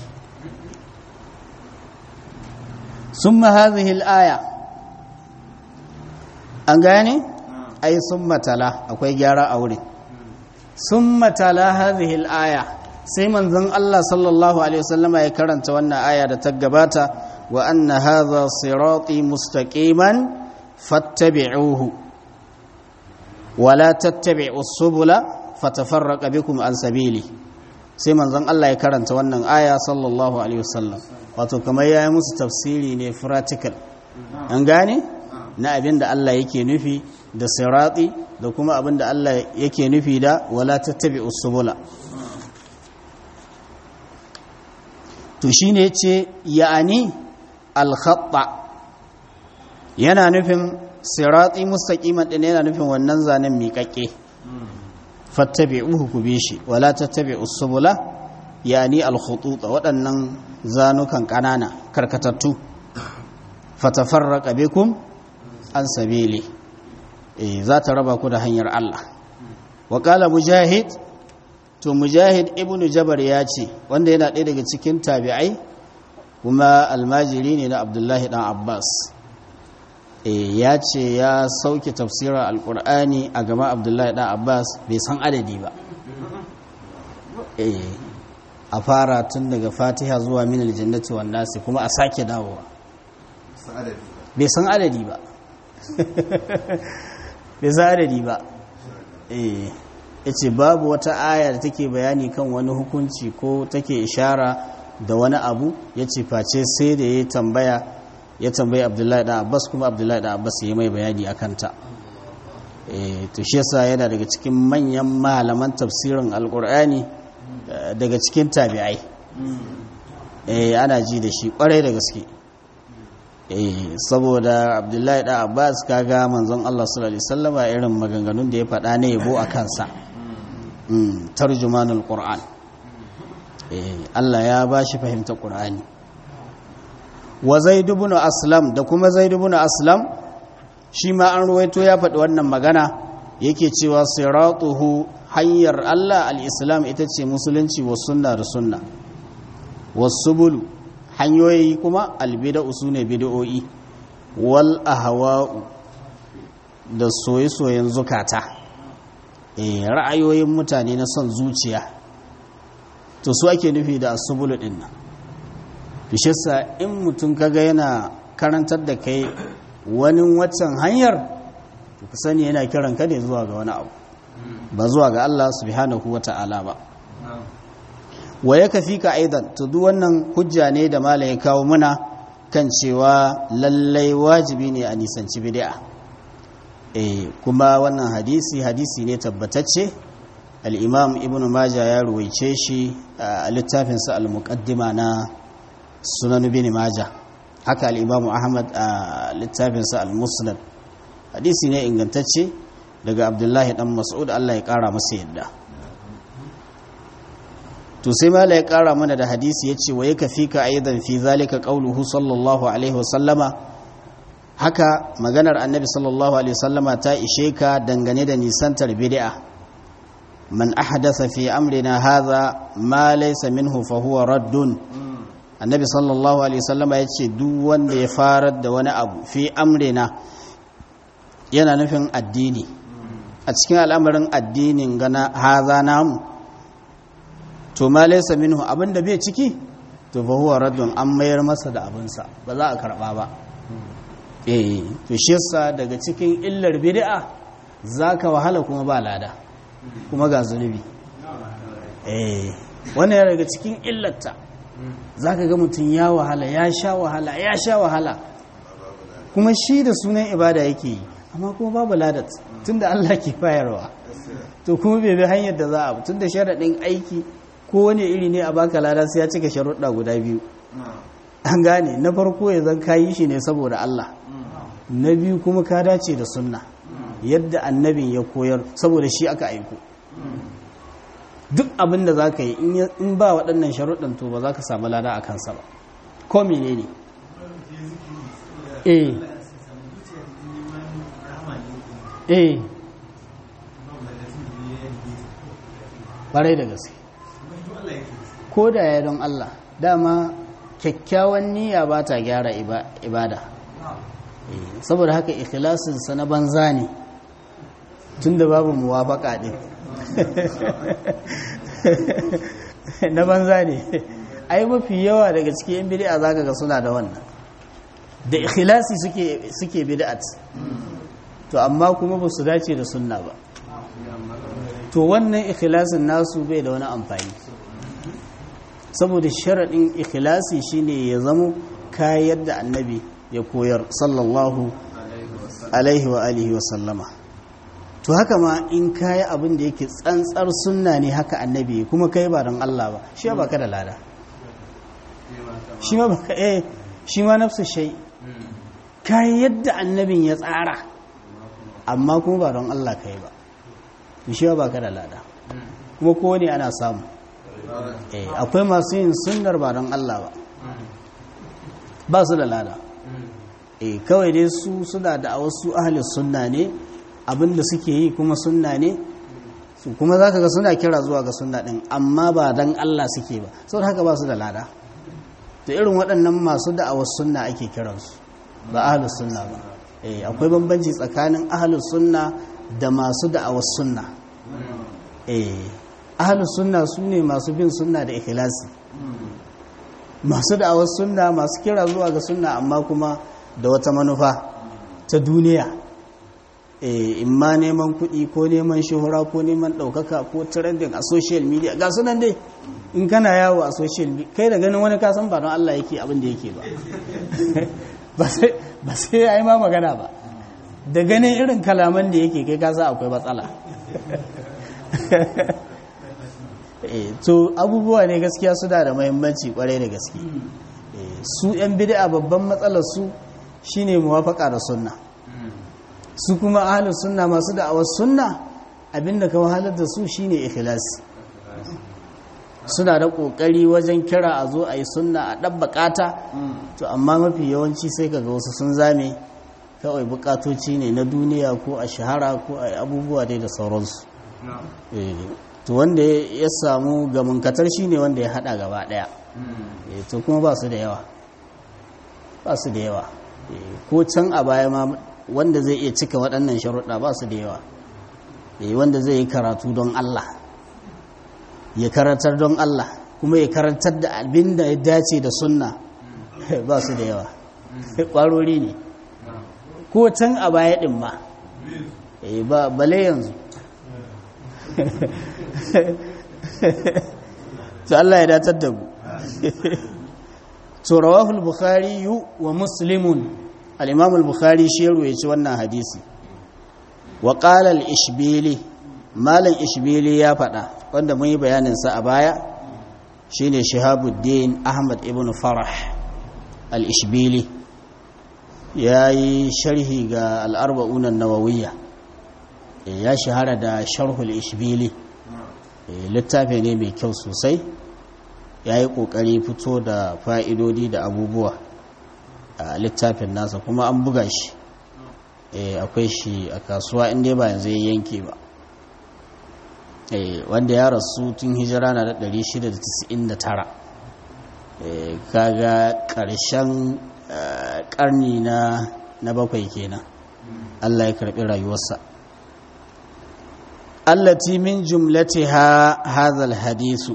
summa hadhihi al-aya an gane ai summa tala akwai gyara a wurin summa tala hadhihi al-aya sai manzon Allah sallallahu alaihi wasallama ya karanta wannan aya da ta gabata wa anna hadha sirati mustaqiman fattabi'uhu wa la tattabi'us subula fatafarraqa bikum an sabili sai manzon Allah ya karanta wannan aya sallallahu alaihi wasallam wato kamar yayi musu tafsiri ne practical an gane na abinda Allah yake nufi da sirati da kuma abinda Allah yake nufi da wala tattabi'us subula to shi ne ce ya'ani alkhatta yana nufin sirati mustaqiman din yana nufin wannan zanen miƙaƙe fattabi'uhu ku bi shi wala tattabi'us subula ya'ani alkhututa waɗannan zanukan ƙanana karkatattu fatafarraqa bikum an sabili eh za ta raba ku da hanyar Allah wa qala mujahid to mujahid ibnu jabar ya ce wanda yana ɗaya daga cikin tabi'ai kuma almajiri ne na abdullahi dan abbas e ya ce ya sauke tafsirar alkur'ani a gama abdullahi dan abbas bai san adadi ba e a fara tun daga fatiha zuwa min aljannati wan nasi kuma a sake dawowa bai san adadi ba bai san adadi ba eh yace babu wata aya da take bayani kan wani hukunci ko take ishara da wani abu yace face sai da ya tambaya ya tambayi Abdullahi da Abbas kuma Abdullahi da Abbas ya mai bayani akan ta eh to shi yasa yana daga cikin manyan malaman tafsirin alqur'ani daga cikin tabi'ai eh ana ji da shi kwarai da gaske eh saboda Abdullahi da Abbas kaga manzon Allah sallallahu alaihi wasallama irin maganganun da ya faɗa ne yabo a kansa mm tarjumanul qur'an eh Allah ya bashi fahimtar qur'ani wa zaid ibn aslam da kuma zaid ibn aslam shi ma an ruwaito ya faɗi wannan magana yake cewa siratuhu hanyar Allah al-islam ita ce musulunci wa sunna da sunna wasubulu hanyoyi kuma albida'u su ne bida'o'i wal ahwa'u da soye-soyen zukata eh ra'ayoyin mutane na son zuciya to su ake nufi da asubulu din nan bishissa in mutum kaga yana karantar da kai wani waccan hanyar to ka sani yana kiran ka ne zuwa ga wani abu ba zuwa ga Allah subhanahu wata'ala ba wa yakfika aidan to duk wannan hujja ne da malai ya kawo muna kan cewa lallai wajibi ne a nisanci bid'a eh kuma wannan hadisi hadisi ne tabbatacce al-imam ibnu majah ya ruwaice shi a littafinsa al-muqaddima na sunan ibn majah haka al-imam ahmad a littafinsa al-musnad hadisi ne ingantacce daga abdullahi dan mas'ud Allah ya kara masa yadda to sai mala ya kara mana da hadisi yace wa yakfika aidan fi zalika qauluhu sallallahu alaihi wasallama haka maganar annabi sallallahu alaihi wasallama ta ishe ka dangane da nisantar bid'a man ahdatha fi amrina hadha ma laysa minhu fa huwa raddun annabi sallallahu alaihi wasallama yace duk wanda ya farar da wani abu fi amrina yana nufin addini a cikin al'amarin addinin gana haza namu to ma laysa minhu abinda bai ciki to fa huwa raddun an mayar masa da abinsa ba za a karba ba eh to shi yasa daga cikin illar bid'a zaka wahala kuma ba lada kuma ga zunubi eh wannan yana daga cikin illarta zaka ga mutun ya wahala ya sha wahala ya sha wahala kuma shi da sunan ibada yake yi amma kuma babu ladat tunda Allah ke bayarwa to kuma bai bi hanyar da za a tunda sharadin aiki ko wani iri ne a baka lada sai ya cika sharuɗa guda biyu an gane na farko ya zan kayi shi ne saboda Allah na biyu kuma ka dace da sunna yadda annabin ya koyar saboda shi aka aiko duk abin da za ka yi in ba waɗannan sharuɗan to ba za ka samu lada a kansa ba ko mene ne eh eh ɓarai da gaske ko da ya don Allah dama kyakkyawan niyya ba ta gyara ibada saboda haka ikhlasinsa na banza ne tun da babu muwafaka ɗin na banza ne ai mafi yawa daga cikin yan bid'a zaka ga suna da wannan da ikhlasi suke suke bid'at to amma kuma ba su dace da sunna ba to wannan ikhlasin nasu bai da wani amfani saboda sharaɗin ikhlasi shine ya zamo kayan da annabi ya koyar sallallahu alaihi wa alihi wa sallama to haka ma in kayi abin da yake tsantsar sunna ne haka annabi kuma kai ba don Allah ba shi ba ka da lada shi ma baka eh shi ma nafsu shay kai yadda annabin ya tsara amma kuma ba don Allah kai ba to shi ba ka da lada kuma ko ne ana samu eh akwai masu yin sunnar ba don Allah ba ba su da lada eh kawai dai su suna da wasu ahli sunna ne abinda suke yi kuma sunna ne su kuma zaka ga suna kira zuwa ga sunna din amma ba dan Allah suke ba saboda haka ba su da lada to irin waɗannan masu da'awar sunna ake kiransu ba ahlus sunna ba eh akwai bambanci tsakanin ahlus sunna da masu da'awar sunna eh ahlus sunna sune masu bin sunna da ikhlasi masu da'awar sunna masu kira zuwa ga sunna amma kuma da wata manufa ta duniya in ma neman kuɗi ko neman shuhura ko neman ɗaukaka ko trending a social media ga sunan dai in kana yawo a social media kai da ganin wani kasan ba don Allah yake abin da yake ba ba sai ya yi ma magana ba da ganin irin kalaman da yake kai kasa akwai matsala to abubuwa ne gaskiya su da da mahimmanci kwarai da gaske su 'yan bid'a babban matsalar su shine muwafaka da sunna su kuma ahlus sunna masu da'awar sunna abinda ka wahalar da su shine ikhlasi suna da kokari wajen kira a zo a yi sunna a dabbaka ta to amma mafi yawanci sai kaga wasu sun zame kawai bukatoci ne na duniya ko a shahara ko a abubuwa dai da sauransu to wanda ya samu gamunkatar shine wanda ya hada gaba daya to kuma ba su da yawa ba su da yawa ko can a baya ma wanda zai iya cika waɗannan sharuɗa ba su da yawa wanda zai yi karatu don Allah ya karantar don Allah kuma ya karantar da abin da ya dace da sunna ba su da yawa ƙwarori ne ko can a baya ɗin ma ba bale yanzu to Allah ya datar da mu to rawahu al-bukhari wa muslimun al-imam al-bukhari shi ya ruwaye wannan hadisi wa qala al-ishbili malam ishbili ya faɗa wanda mun yi bayanin sa a baya shine shihabuddin ahmad ibn farah al-ishbili yayi sharhi ga al-arba'un an-nawawiyya ya shahara da sharhul ishbili littafi ne mai kyau sosai ya yi ƙoƙari fito da fa'idodi da abubuwa a littafin nasa kuma an buga shi akwai shi a kasuwa inda ba yanzu ya yanke ba wanda ya rasu tun hijira na da ɗari shida da tis'in da tara kaga ƙarshen ƙarni na bakwai kenan Allah ya karɓi rayuwarsa allati min jumlatiha hadha alhadithu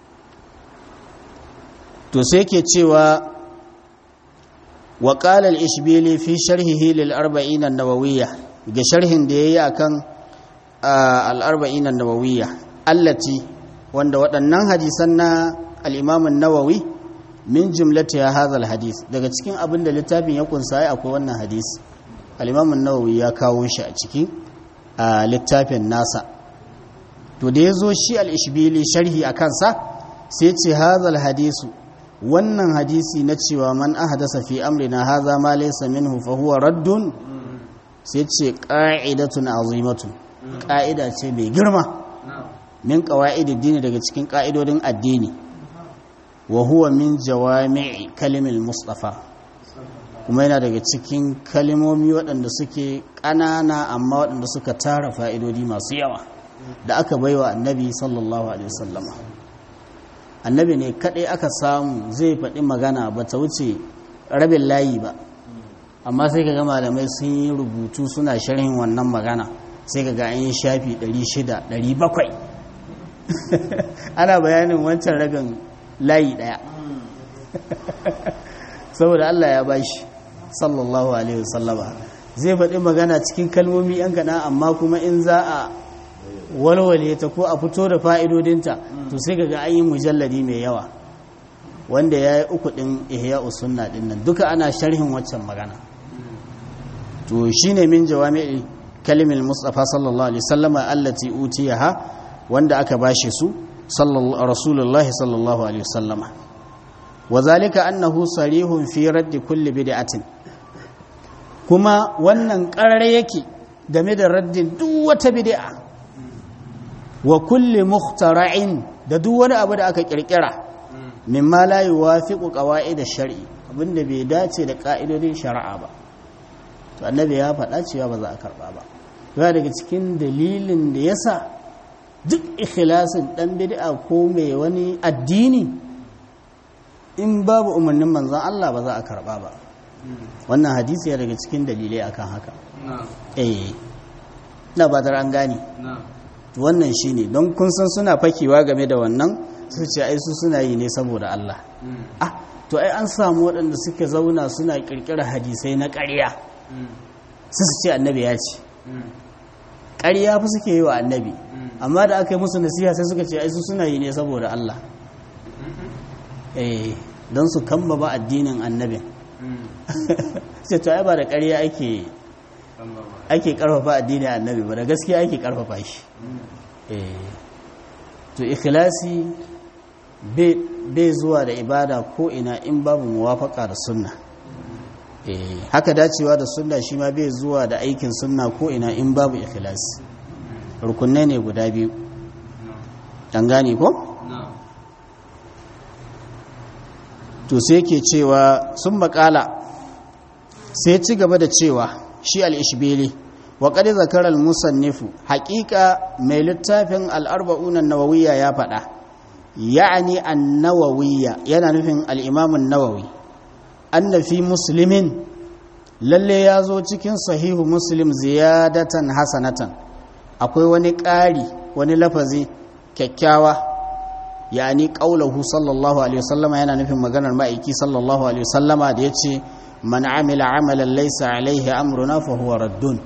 to sai ke cewa wa qala al-ishbili fi sharhihi lil arba'in an-nawawiyya ga sharhin da yayi akan al-arba'in an-nawawiyya allati wanda waɗannan hadisan na al-imam an-nawawi min jumlatiha hadha al-hadith daga cikin abin da littafin ya kunsa ai akwai wannan hadisi al-imam an-nawawi ya kawo shi a cikin littafin nasa to da yazo shi al-ishbili sharhi akan sa sai ce hadha al-hadisu wannan hadisi na cewa man ahdasa fi amrina hadha ma laysa minhu fa huwa raddun sai ce qa'idatun azimatun qa'ida ce mai girma min qawaidid dini daga cikin ka'idodin addini wa huwa min jawami'i kalimil mustafa kuma yana daga cikin kalimomi waɗanda suke ƙanana amma waɗanda suka tara fa'idodi masu yawa da aka baiwa annabi sallallahu alaihi wasallama annabi ne kadai aka samu zai faɗi magana ba ta wuce rabin layi ba amma sai ka ga malamai sun yi rubutu suna sharhin wannan magana sai ka ga an yi shafi ɗari shida ɗari bakwai ana bayanin wancan rabin layi ɗaya saboda Allah ya bashi sallallahu alaihi wasallama zai faɗi magana cikin kalmomi yan gana amma kuma in za a walwale ta ko a fito da fa'idodinta to sai ga an yi mujalladi mai yawa wanda ya yi uku ɗin ihya usunna ɗin nan duka ana sharhin waccan magana to shi ne min jawami kalimin mustafa sallallahu alaihi sallama allati utiyaha wanda aka bashi su rasulullahi sallallahu alaihi sallama wa zalika annahu sarihun fi raddi kulli bid'atin kuma wannan ƙarar yake game da raddin duk wata bid'a wa kulli mukhtara'in da duk wani abu da aka kirkira mimma la yuwafiqu qawaid ash-shar'i abinda bai dace da ka'idodin shari'a ba to annabi ya faɗa cewa ba za a karba ba yana daga cikin dalilin da yasa duk ikhlasin dan bid'a ko mai wani addini in babu umarnin manzon Allah ba za a karba ba wannan hadisi ya daga cikin dalilai akan haka eh ina ba da an gane wannan shi ne don kun san suna fakewa game da wannan su ce ai su suna yi ne saboda Allah ah to ai an samu waɗanda suke zauna suna ƙirƙirar hadisai na ƙarya su su ce annabi ya ce ƙarya fi suke yi wa annabi amma da aka yi musu nasiha sai suka ce ai su suna yi ne saboda Allah eh don su kamba ba addinin annabin sai to ai ba da ƙarya ake ake karfafa addinin annabi ba da gaskiya ake karfafa shi to ikhlasi bai zuwa da ibada ko ina in babu muwafaka da sunna haka dacewa da sunna shi ma bai zuwa da aikin sunna ko ina in babu ikhlasi rukunai ne guda biyu an gane ko to sai ke cewa sun makala sai ci gaba da cewa shi al-ishbili wa qad zakara al-musannifu haqiqa mai littafin al-arba'un an-nawawiyya ya fada ya'ni an-nawawiyya yana nufin al-imam an-nawawi anna fi muslimin lalle yazo cikin sahihu muslim ziyadatan hasanatan akwai wani ƙari wani lafazi kyakkyawa yani qaulahu sallallahu alaihi wasallama yana nufin maganar ma'aiki sallallahu alaihi wasallama da yace man amila amalan laysa alaihi amruna fa huwa raddun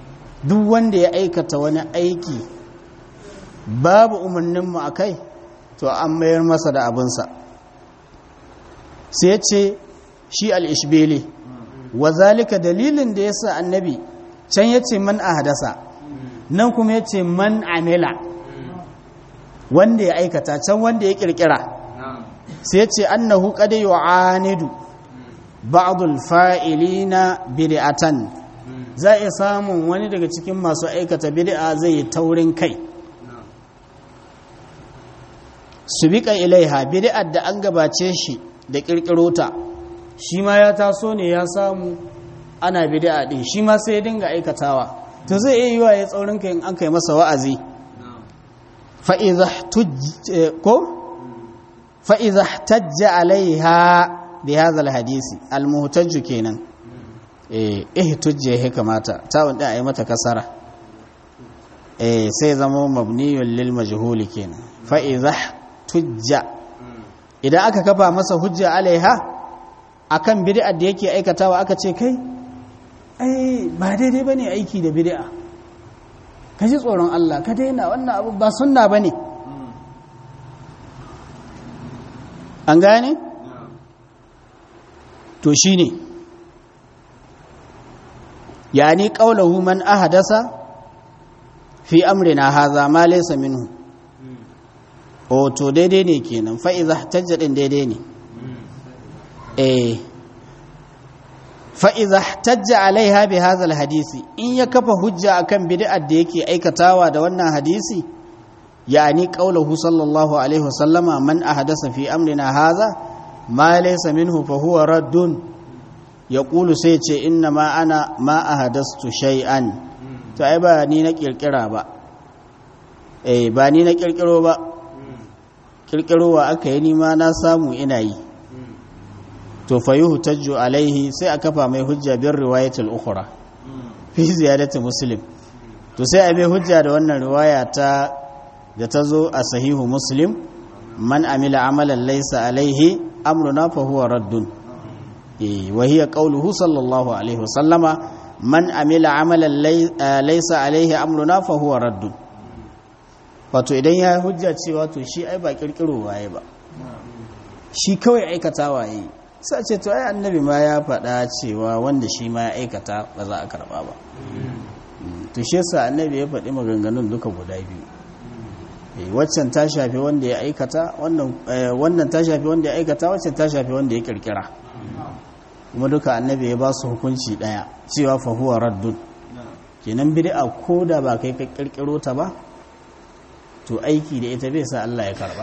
duk wanda ya aikata wani aiki babu umarnin mu akai to an mayar masa da abinsa. sai ce shi al-ishbili wa zalika dalilin da yasa annabi can yace man ahdasa nan kuma yace man amila wanda ya aikata can wanda ya kirkira sai yace annahu qad yu'anidu ba'd al-fa'ilina bid'atan za a samun wani daga cikin masu aikata bid'a zai yi taurin kai su bika ilaiha bid'ar da an gabace shi da kirkiro ta shi ma ya taso ne ya samu ana bid'a din shi ma sai ya dinga aikatawa to zai iya yiwa ya tsaurin kai in an kai masa wa'azi fa idza ko fa idza tajja alaiha bi hadha alhadisi almuhtajj kenan eh ihtujja ya kamata ta wanda ayi mata kasara eh sai zama mabniyun lil majhul kenan fa idza tujja idan aka kafa masa hujja alaiha akan bid'a da yake aikatawa aka ce kai ai ba daidai bane aiki da bid'a kaji tsoron Allah ka daina wannan abu ba sunna bane an gane to shine yani qawluhu man ahdasa fi amrina hadha ma laysa minhu o to daidai ne kenan fa idza ihtajja din daidai ne eh fa idza ihtajja alaiha bi hadha alhadisi in ya kafa hujja akan bid'ar da yake aikatawa da wannan hadisi yani qauluhu sallallahu alaihi wasallama man ahdasa fi amrina hadha ma laysa minhu fa huwa raddun yaqulu sai ce inna ma ana ma ahdastu shay'an to ai ba ni na kirkira ba eh ba ni na kirkiro ba kirkirowa aka yi nima na samu ina yi to fayuhu tajju alaihi sai a kafa mai hujja bin riwayatul ukhra fi ziyadati muslim to sai a mai hujja da wannan riwaya ta da ta zo a sahihu muslim man amila amalan laysa alaihi amruna fa huwa raddun eh wa hiya qawluhu sallallahu alaihi wasallama man amila amalan laysa alaihi amruna fa huwa raddun wato idan ya hujja cewa to shi ai ba kirkiro waye ba shi kawai aikata waye sai ce to ai annabi ma ya faɗa cewa wanda shi ma ya aikata ba za a karba ba to shi yasa annabi ya faɗi maganganun duka guda biyu eh waccan ta shafi wanda ya aikata wannan wannan ta shafi wanda ya aikata waccan ta shafi wanda ya kirkira kuma duka annabi ya ba su hukunci daya cewa fa huwa raddun kenan bid'a ko da ba kai ka kirkiro ta ba to aiki da ita bai sa Allah ya karba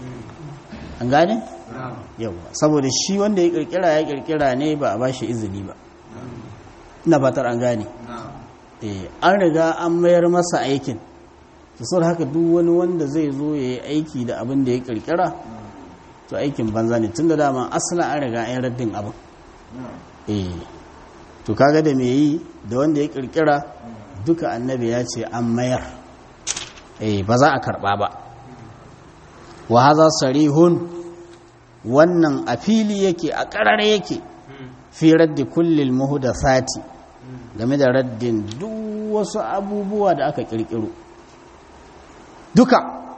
an gane yawa saboda shi wanda ya kirkira ya kirkira ne ba a bashi izini ba ina fatar an gane eh an riga an mayar masa aikin to sai haka duk wani wanda zai zo ya yi aiki da abin da ya kirkira to aikin banza ne tunda dama aslan an riga an raddin abin eh to kaga da me yi da wanda ya kirkira duka annabi ya ce an mayar eh ba za a karba ba wa hadha sarihun wannan a fili yake a karare yake fi raddi kulli almuhdathati game da raddin duk wasu abubuwa da aka kirkiro duka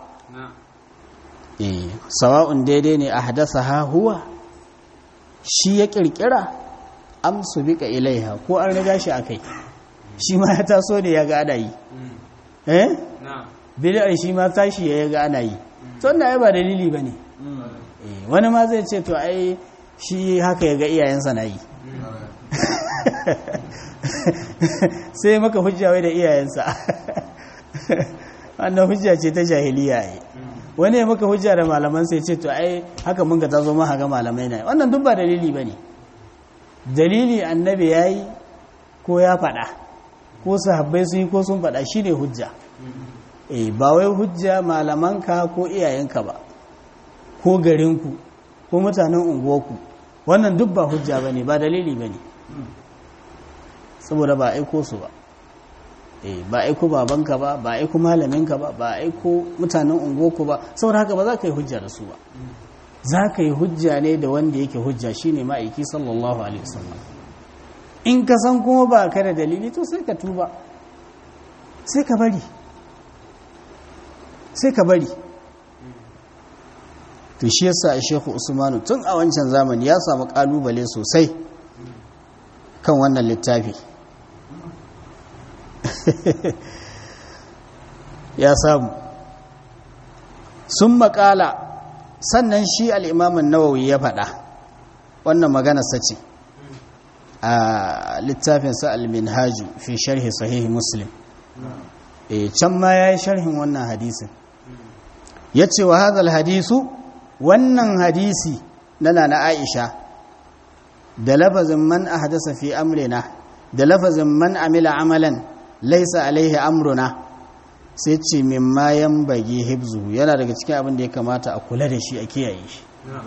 eh sawa'un daidai ne ahdathaha huwa shi ya kirkira am subika ilaiha ko an riga shi akai shi ma ya taso ne ya ga ana yi eh na'am bid'a shi ma tashi ya ga ana yi to wannan ai ba dalili bane eh wani ma zai ce to ai shi haka ya ga iyayensa na yi sai maka hujja wai da iyayensa wannan hujja ce ta jahiliya ai wani ya maka hujja da malaman sai ce to ai haka mun ga tazo ma ga malamai na wannan duk ba dalili bane dalili annabi yayi ko ya faɗa ko sahabbai su yi ko sun faɗa shine hujja eh ba wai hujja malamanka ko iyayenka ba ko garinku ko mutanen unguwarku wannan duk ba hujja bane ba dalili bane saboda ba aiko su ba eh ba aiko babanka ba ba aiko malaminka ba ba aiko mutanen unguwarku ba saboda haka ba za ka yi hujja da su ba za ka yi hujja ne da wanda yake hujja shine ma'aiki sallallahu alaihi wasallam in ka san kuma ba ka da dalili to sai ka tuba sai ka bari sai ka bari to shi yasa Sheikh Usmanu tun a wancan zamani ya samu kalubale sosai kan wannan littafi ya samu sun makala sannan shi al'imamun nawawi ya faɗa wannan magana sace a littafinsa al-minhaju fi sharhi sahihi muslim e can ma ya yi sharhin wannan hadisin ya ce wa hadal hadisu wannan hadisi na na aisha da lafazin man ahdasa fi amrina da lafazin man amila amalan laisa alaihi amruna sai ce mimma yanbaghi hibzu yana daga cikin abin da ya kamata a kula da shi a kiyaye shi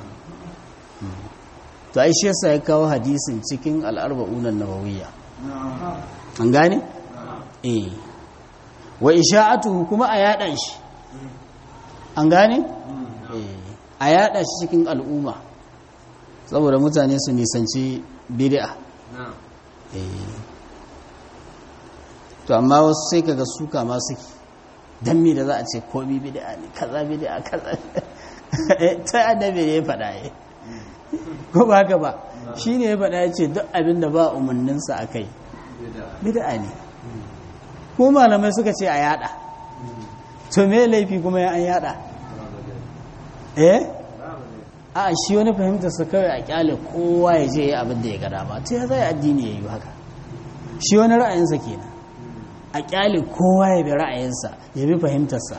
to ai shi yasa ya kawo hadisin cikin al-arba'un an-nawawiyya an gane eh wa isha'atuhu kuma a yada shi an gane eh a yada shi cikin al'umma saboda mutane su nisanci bid'a eh to amma wasu sai kaga suka ma suke dan me da za a ce komai bid'a ne kaza bid'a kaza ta annabi ne ya faɗa eh ko ba haka ba shine ya faɗa ya ce duk abin da ba umarnin sa akai bid'a ne ko malamai suka ce a yada to me laifi kuma ya an yada eh a shi wani fahimtar sa kawai a kyale kowa ya je ya abin da ya ga dama to ya zai addini yayi haka shi wani ra'ayinsa kenan a kyale kowa ya bi ra'ayinsa ya bi fahimtarsa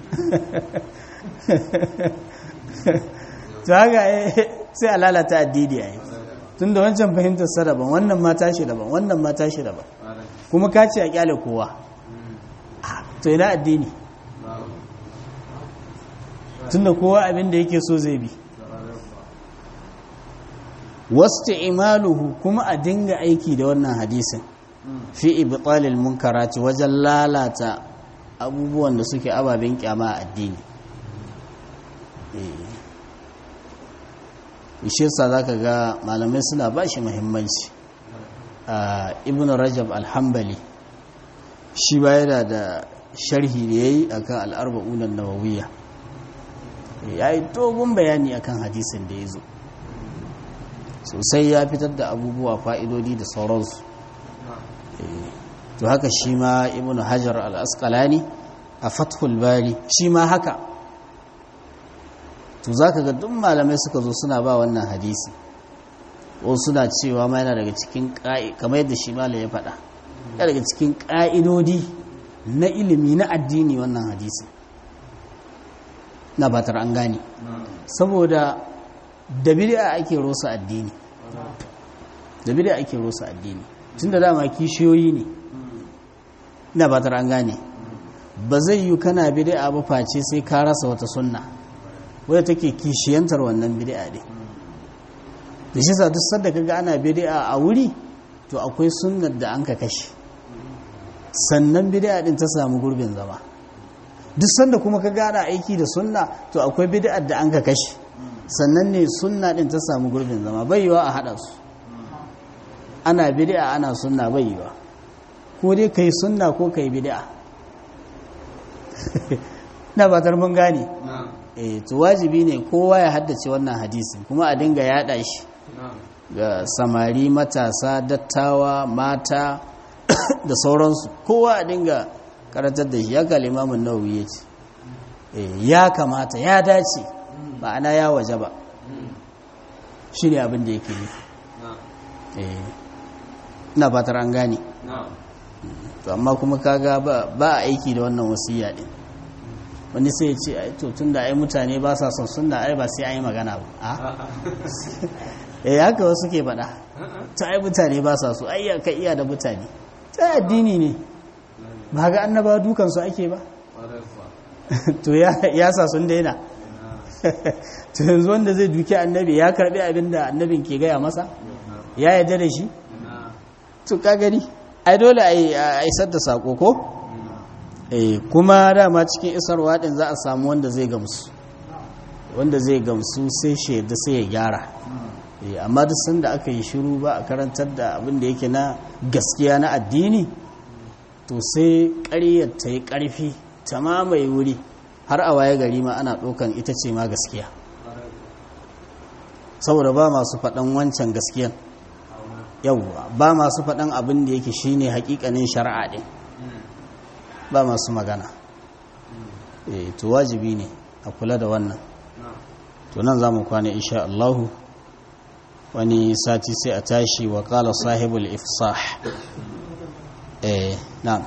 to haka sai a lalata addini yayi tun da wancan fahimtarsa daban wannan ma tashi daban wannan ma tashi daban kuma ka ce a kyale kowa to ina addini tun da kowa abin da yake so zai bi wasu imaluhu kuma a dinga aiki da wannan hadisin fi ibtalil munkarati wajen lalata abubuwan da suke ababen kyama a addini ishe sa zaka ga malamai suna ba shi muhimmanci ibn rajab al-hanbali shi ba yana da sharhi da yayi akan al-arba'un an-nawawiyya yayi dogon bayani akan hadisin da yazo sosai ya fitar da abubuwa fa'idodi da sauransu to haka shi ma ibn hajar al-asqalani a fathul bari shi ma haka to zaka ga duk malamai suka zo suna ba wannan hadisi ko suna cewa ma yana daga cikin kamar yadda shi malam ya faɗa yana daga cikin ƙa'idodi na ilimi na addini wannan hadisi na batar an gane saboda da bid'a ake rosa addini da bid'a ake rosa addini tunda dama kishiyoyi ne ina batar an gane ba zai yi kana bid'a ba face sai ka rasa wata sunna wadda take kishiyantar wannan bid'a din da shi sa duk sanda kaga ana bid'a a wuri to akwai sunnar da an ka kashe sannan bid'a din ta samu gurbin zama duk sanda kuma kaga ana aiki da sunna to akwai bid'a da an ka kashe sannan ne sunna din ta samu gurbin zama bai yiwa a hada su ana bid'a ana sunna bai yiwa ko dai kai sunna ko kai bid'a na batar mun gane eh to wajibi ne kowa ya haddace wannan hadisin kuma a dinga yada shi ga samari matasa dattawa mata da sauransu kowa a dinga karatar da shi ya kalima mun nawawi yace eh ya kamata ya dace ma'ana ya waje ba shi ne abin da yake yi eh ina fatar an gane to amma kuma kaga ba a aiki da wannan wasiya din wani sai ya ce ai to tunda ai mutane ba sa son sunna ai ba sai ai magana ba a eh haka wasu ke faɗa to ai mutane ba sa so ai ka iya da mutane ta addini ne ba ga annaba dukan su ake ba to ya ya sa sun daina to yanzu wanda zai duki annabi ya karbi abinda annabin ke gaya masa ya yarda da shi to ka gani ai dole a isar da sako ko eh kuma dama cikin isarwa din za a samu wanda zai gamsu wanda zai gamsu sai shi yadda sai ya gyara eh amma duk sanda aka yi shiru ba a karantar da abin da yake na gaskiya na addini to sai ƙaryar ta yi ƙarfi ta mamaye wuri har a waye gari ma ana ɗaukan ita ce ma gaskiya saboda ba masu faɗan wancan gaskiyan yawwa ba masu faɗan abin da yake shine hakikanin shari'a din ba masu magana eh to wajibi ne a kula da wannan to nan zamu kwana insha Allah wani sati sai a tashi wa qala sahibul ifsah eh na'am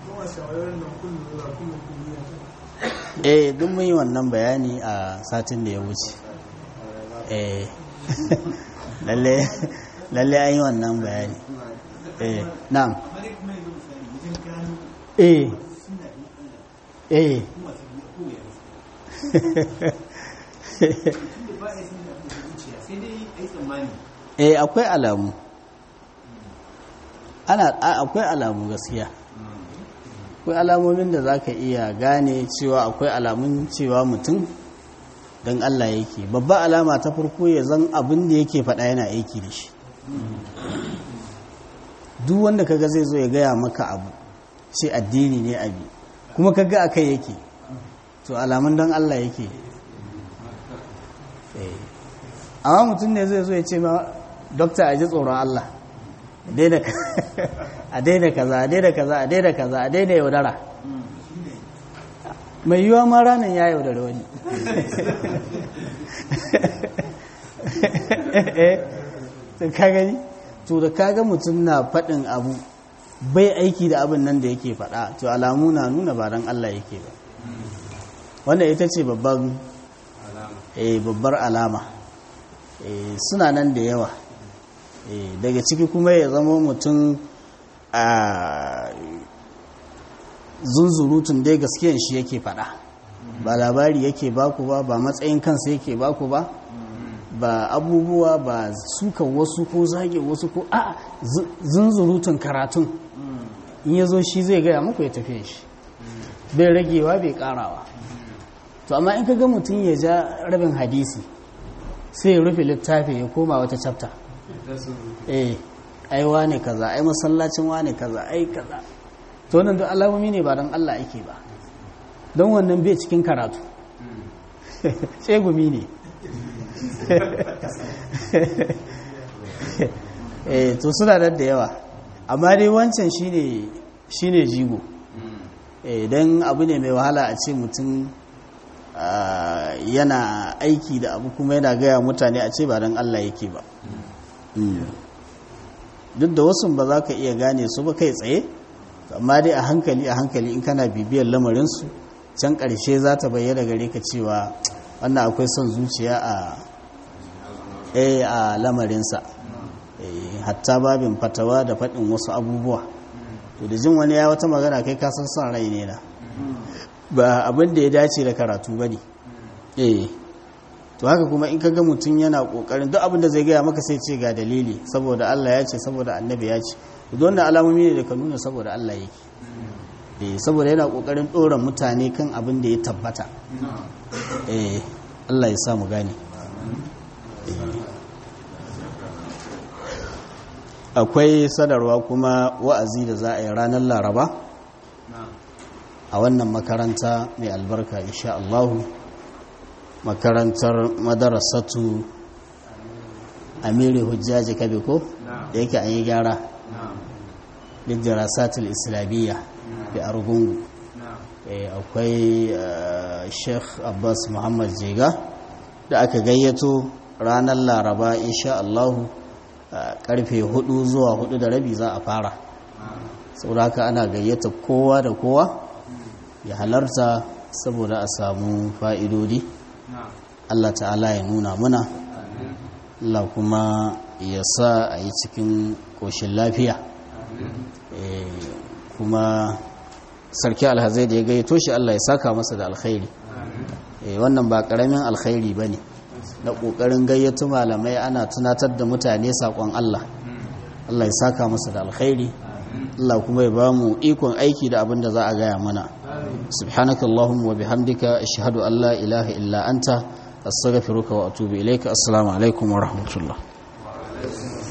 eh duk mun yi wannan bayani a satin da ya wuce eh lalle lalle an yi wannan bayani eh na'am eh eh eh akwai alamu ana akwai alamu gaskiya akwai alamomin da zaka iya gane cewa akwai alamun cewa mutum don Allah yake babba alama ta farko ya zan abin da yake faɗa yana aiki da shi duk wanda kaga zai zo ya gaya maka abu ce addini ne abi kuma kaga akai yake to alamun don Allah yake amma mutum ne zai zo ya ce ma dokta a ji tsoron Allah a daina kaza a daina kaza a daina kaza a daina yaudara mai yiwa ma ranar ya yaudara wani ka gani to da kaga mutum na faɗin abu bai aiki da abin nan da yake faɗa to alamu na nuna ba don Allah yake ba wannan ita ce babban babbar alama suna nan da yawa daga ciki kuma ya zama mutum a zunzurutun dai gaskiyan shi yake faɗa ba labari yake baku ba ba matsayin kansa yake baku ba ba abubuwa ba suka wasu ko zage wasu ko a zunzurutun karatun in ya zo shi zai gaya muku ya tafiye shi bai ragewa bai karawa to amma in ka ga mutum ya ja rabin hadisi sai ya rufe littafi ya koma wata chapter eh ai wane kaza ai masallacin wane kaza ai kaza to wannan duk alamomi ne ba don Allah ake ba don wannan bai cikin karatu tsegumi ne eh to suna da yawa amma dai wancan shine shine jigo eh dan abu ne mai wahala a ce mutum yana aiki da abu kuma yana gaya mutane a ce ba don Allah yake ba duk da wasu ba za ka iya gane su ba kai tsaye amma dai a hankali a hankali in kana bibiyar lamarinsu can ƙarshe za ta bayyana gare ka cewa wannan akwai son zuciya a eh a lamarinsa hatta babin fatawa da faɗin wasu abubuwa to da jin wani ya wata magana kai kasan son rai ne na ba abin da ya dace da karatu ba ne eh to haka kuma in kaga mutum yana kokarin duk abin da zai gaya maka sai ce ga dalili saboda Allah ya ce saboda annabi ya ce don wannan alamomi ne da ka nuna saboda Allah yake eh saboda yana kokarin dora mutane kan abin da ya tabbata eh Allah ya sa mu gane akwai sadarwa kuma wa'azi da za a yi ranar Laraba a wannan makaranta mai albarka insha Allah makarantar madarasatu Amiri Hujjaji Kabe ko da yake an yi gyara lidirasatul islamiyya da Argungu akwai Sheikh Abbas Muhammad Jega da aka gayyato ranar Laraba insha Allah karfe hudu zuwa hudu da rabi za a fara saboda haka ana gayyata kowa da kowa ya halarta saboda a samu fa'idodi Allah ta'ala ya nuna muna Allah kuma ya sa a yi cikin ƙoshin lafiya kuma sarki alhazai da ya gayyato shi Allah ya saka masa da alkhairi wannan ba ƙaramin alkhairi ba ne na ƙoƙarin gayyato malamai ana tunatar da mutane saƙon Allah Allah ya saka masa da alkhairi Allah kuma ya ba mu ikon aiki da abin da za a gaya mana subhanaka Allahumma wa bihamdika ashhadu an la ilaha illa anta astaghfiruka wa atubu ilayka assalamu alaikum wa rahmatullah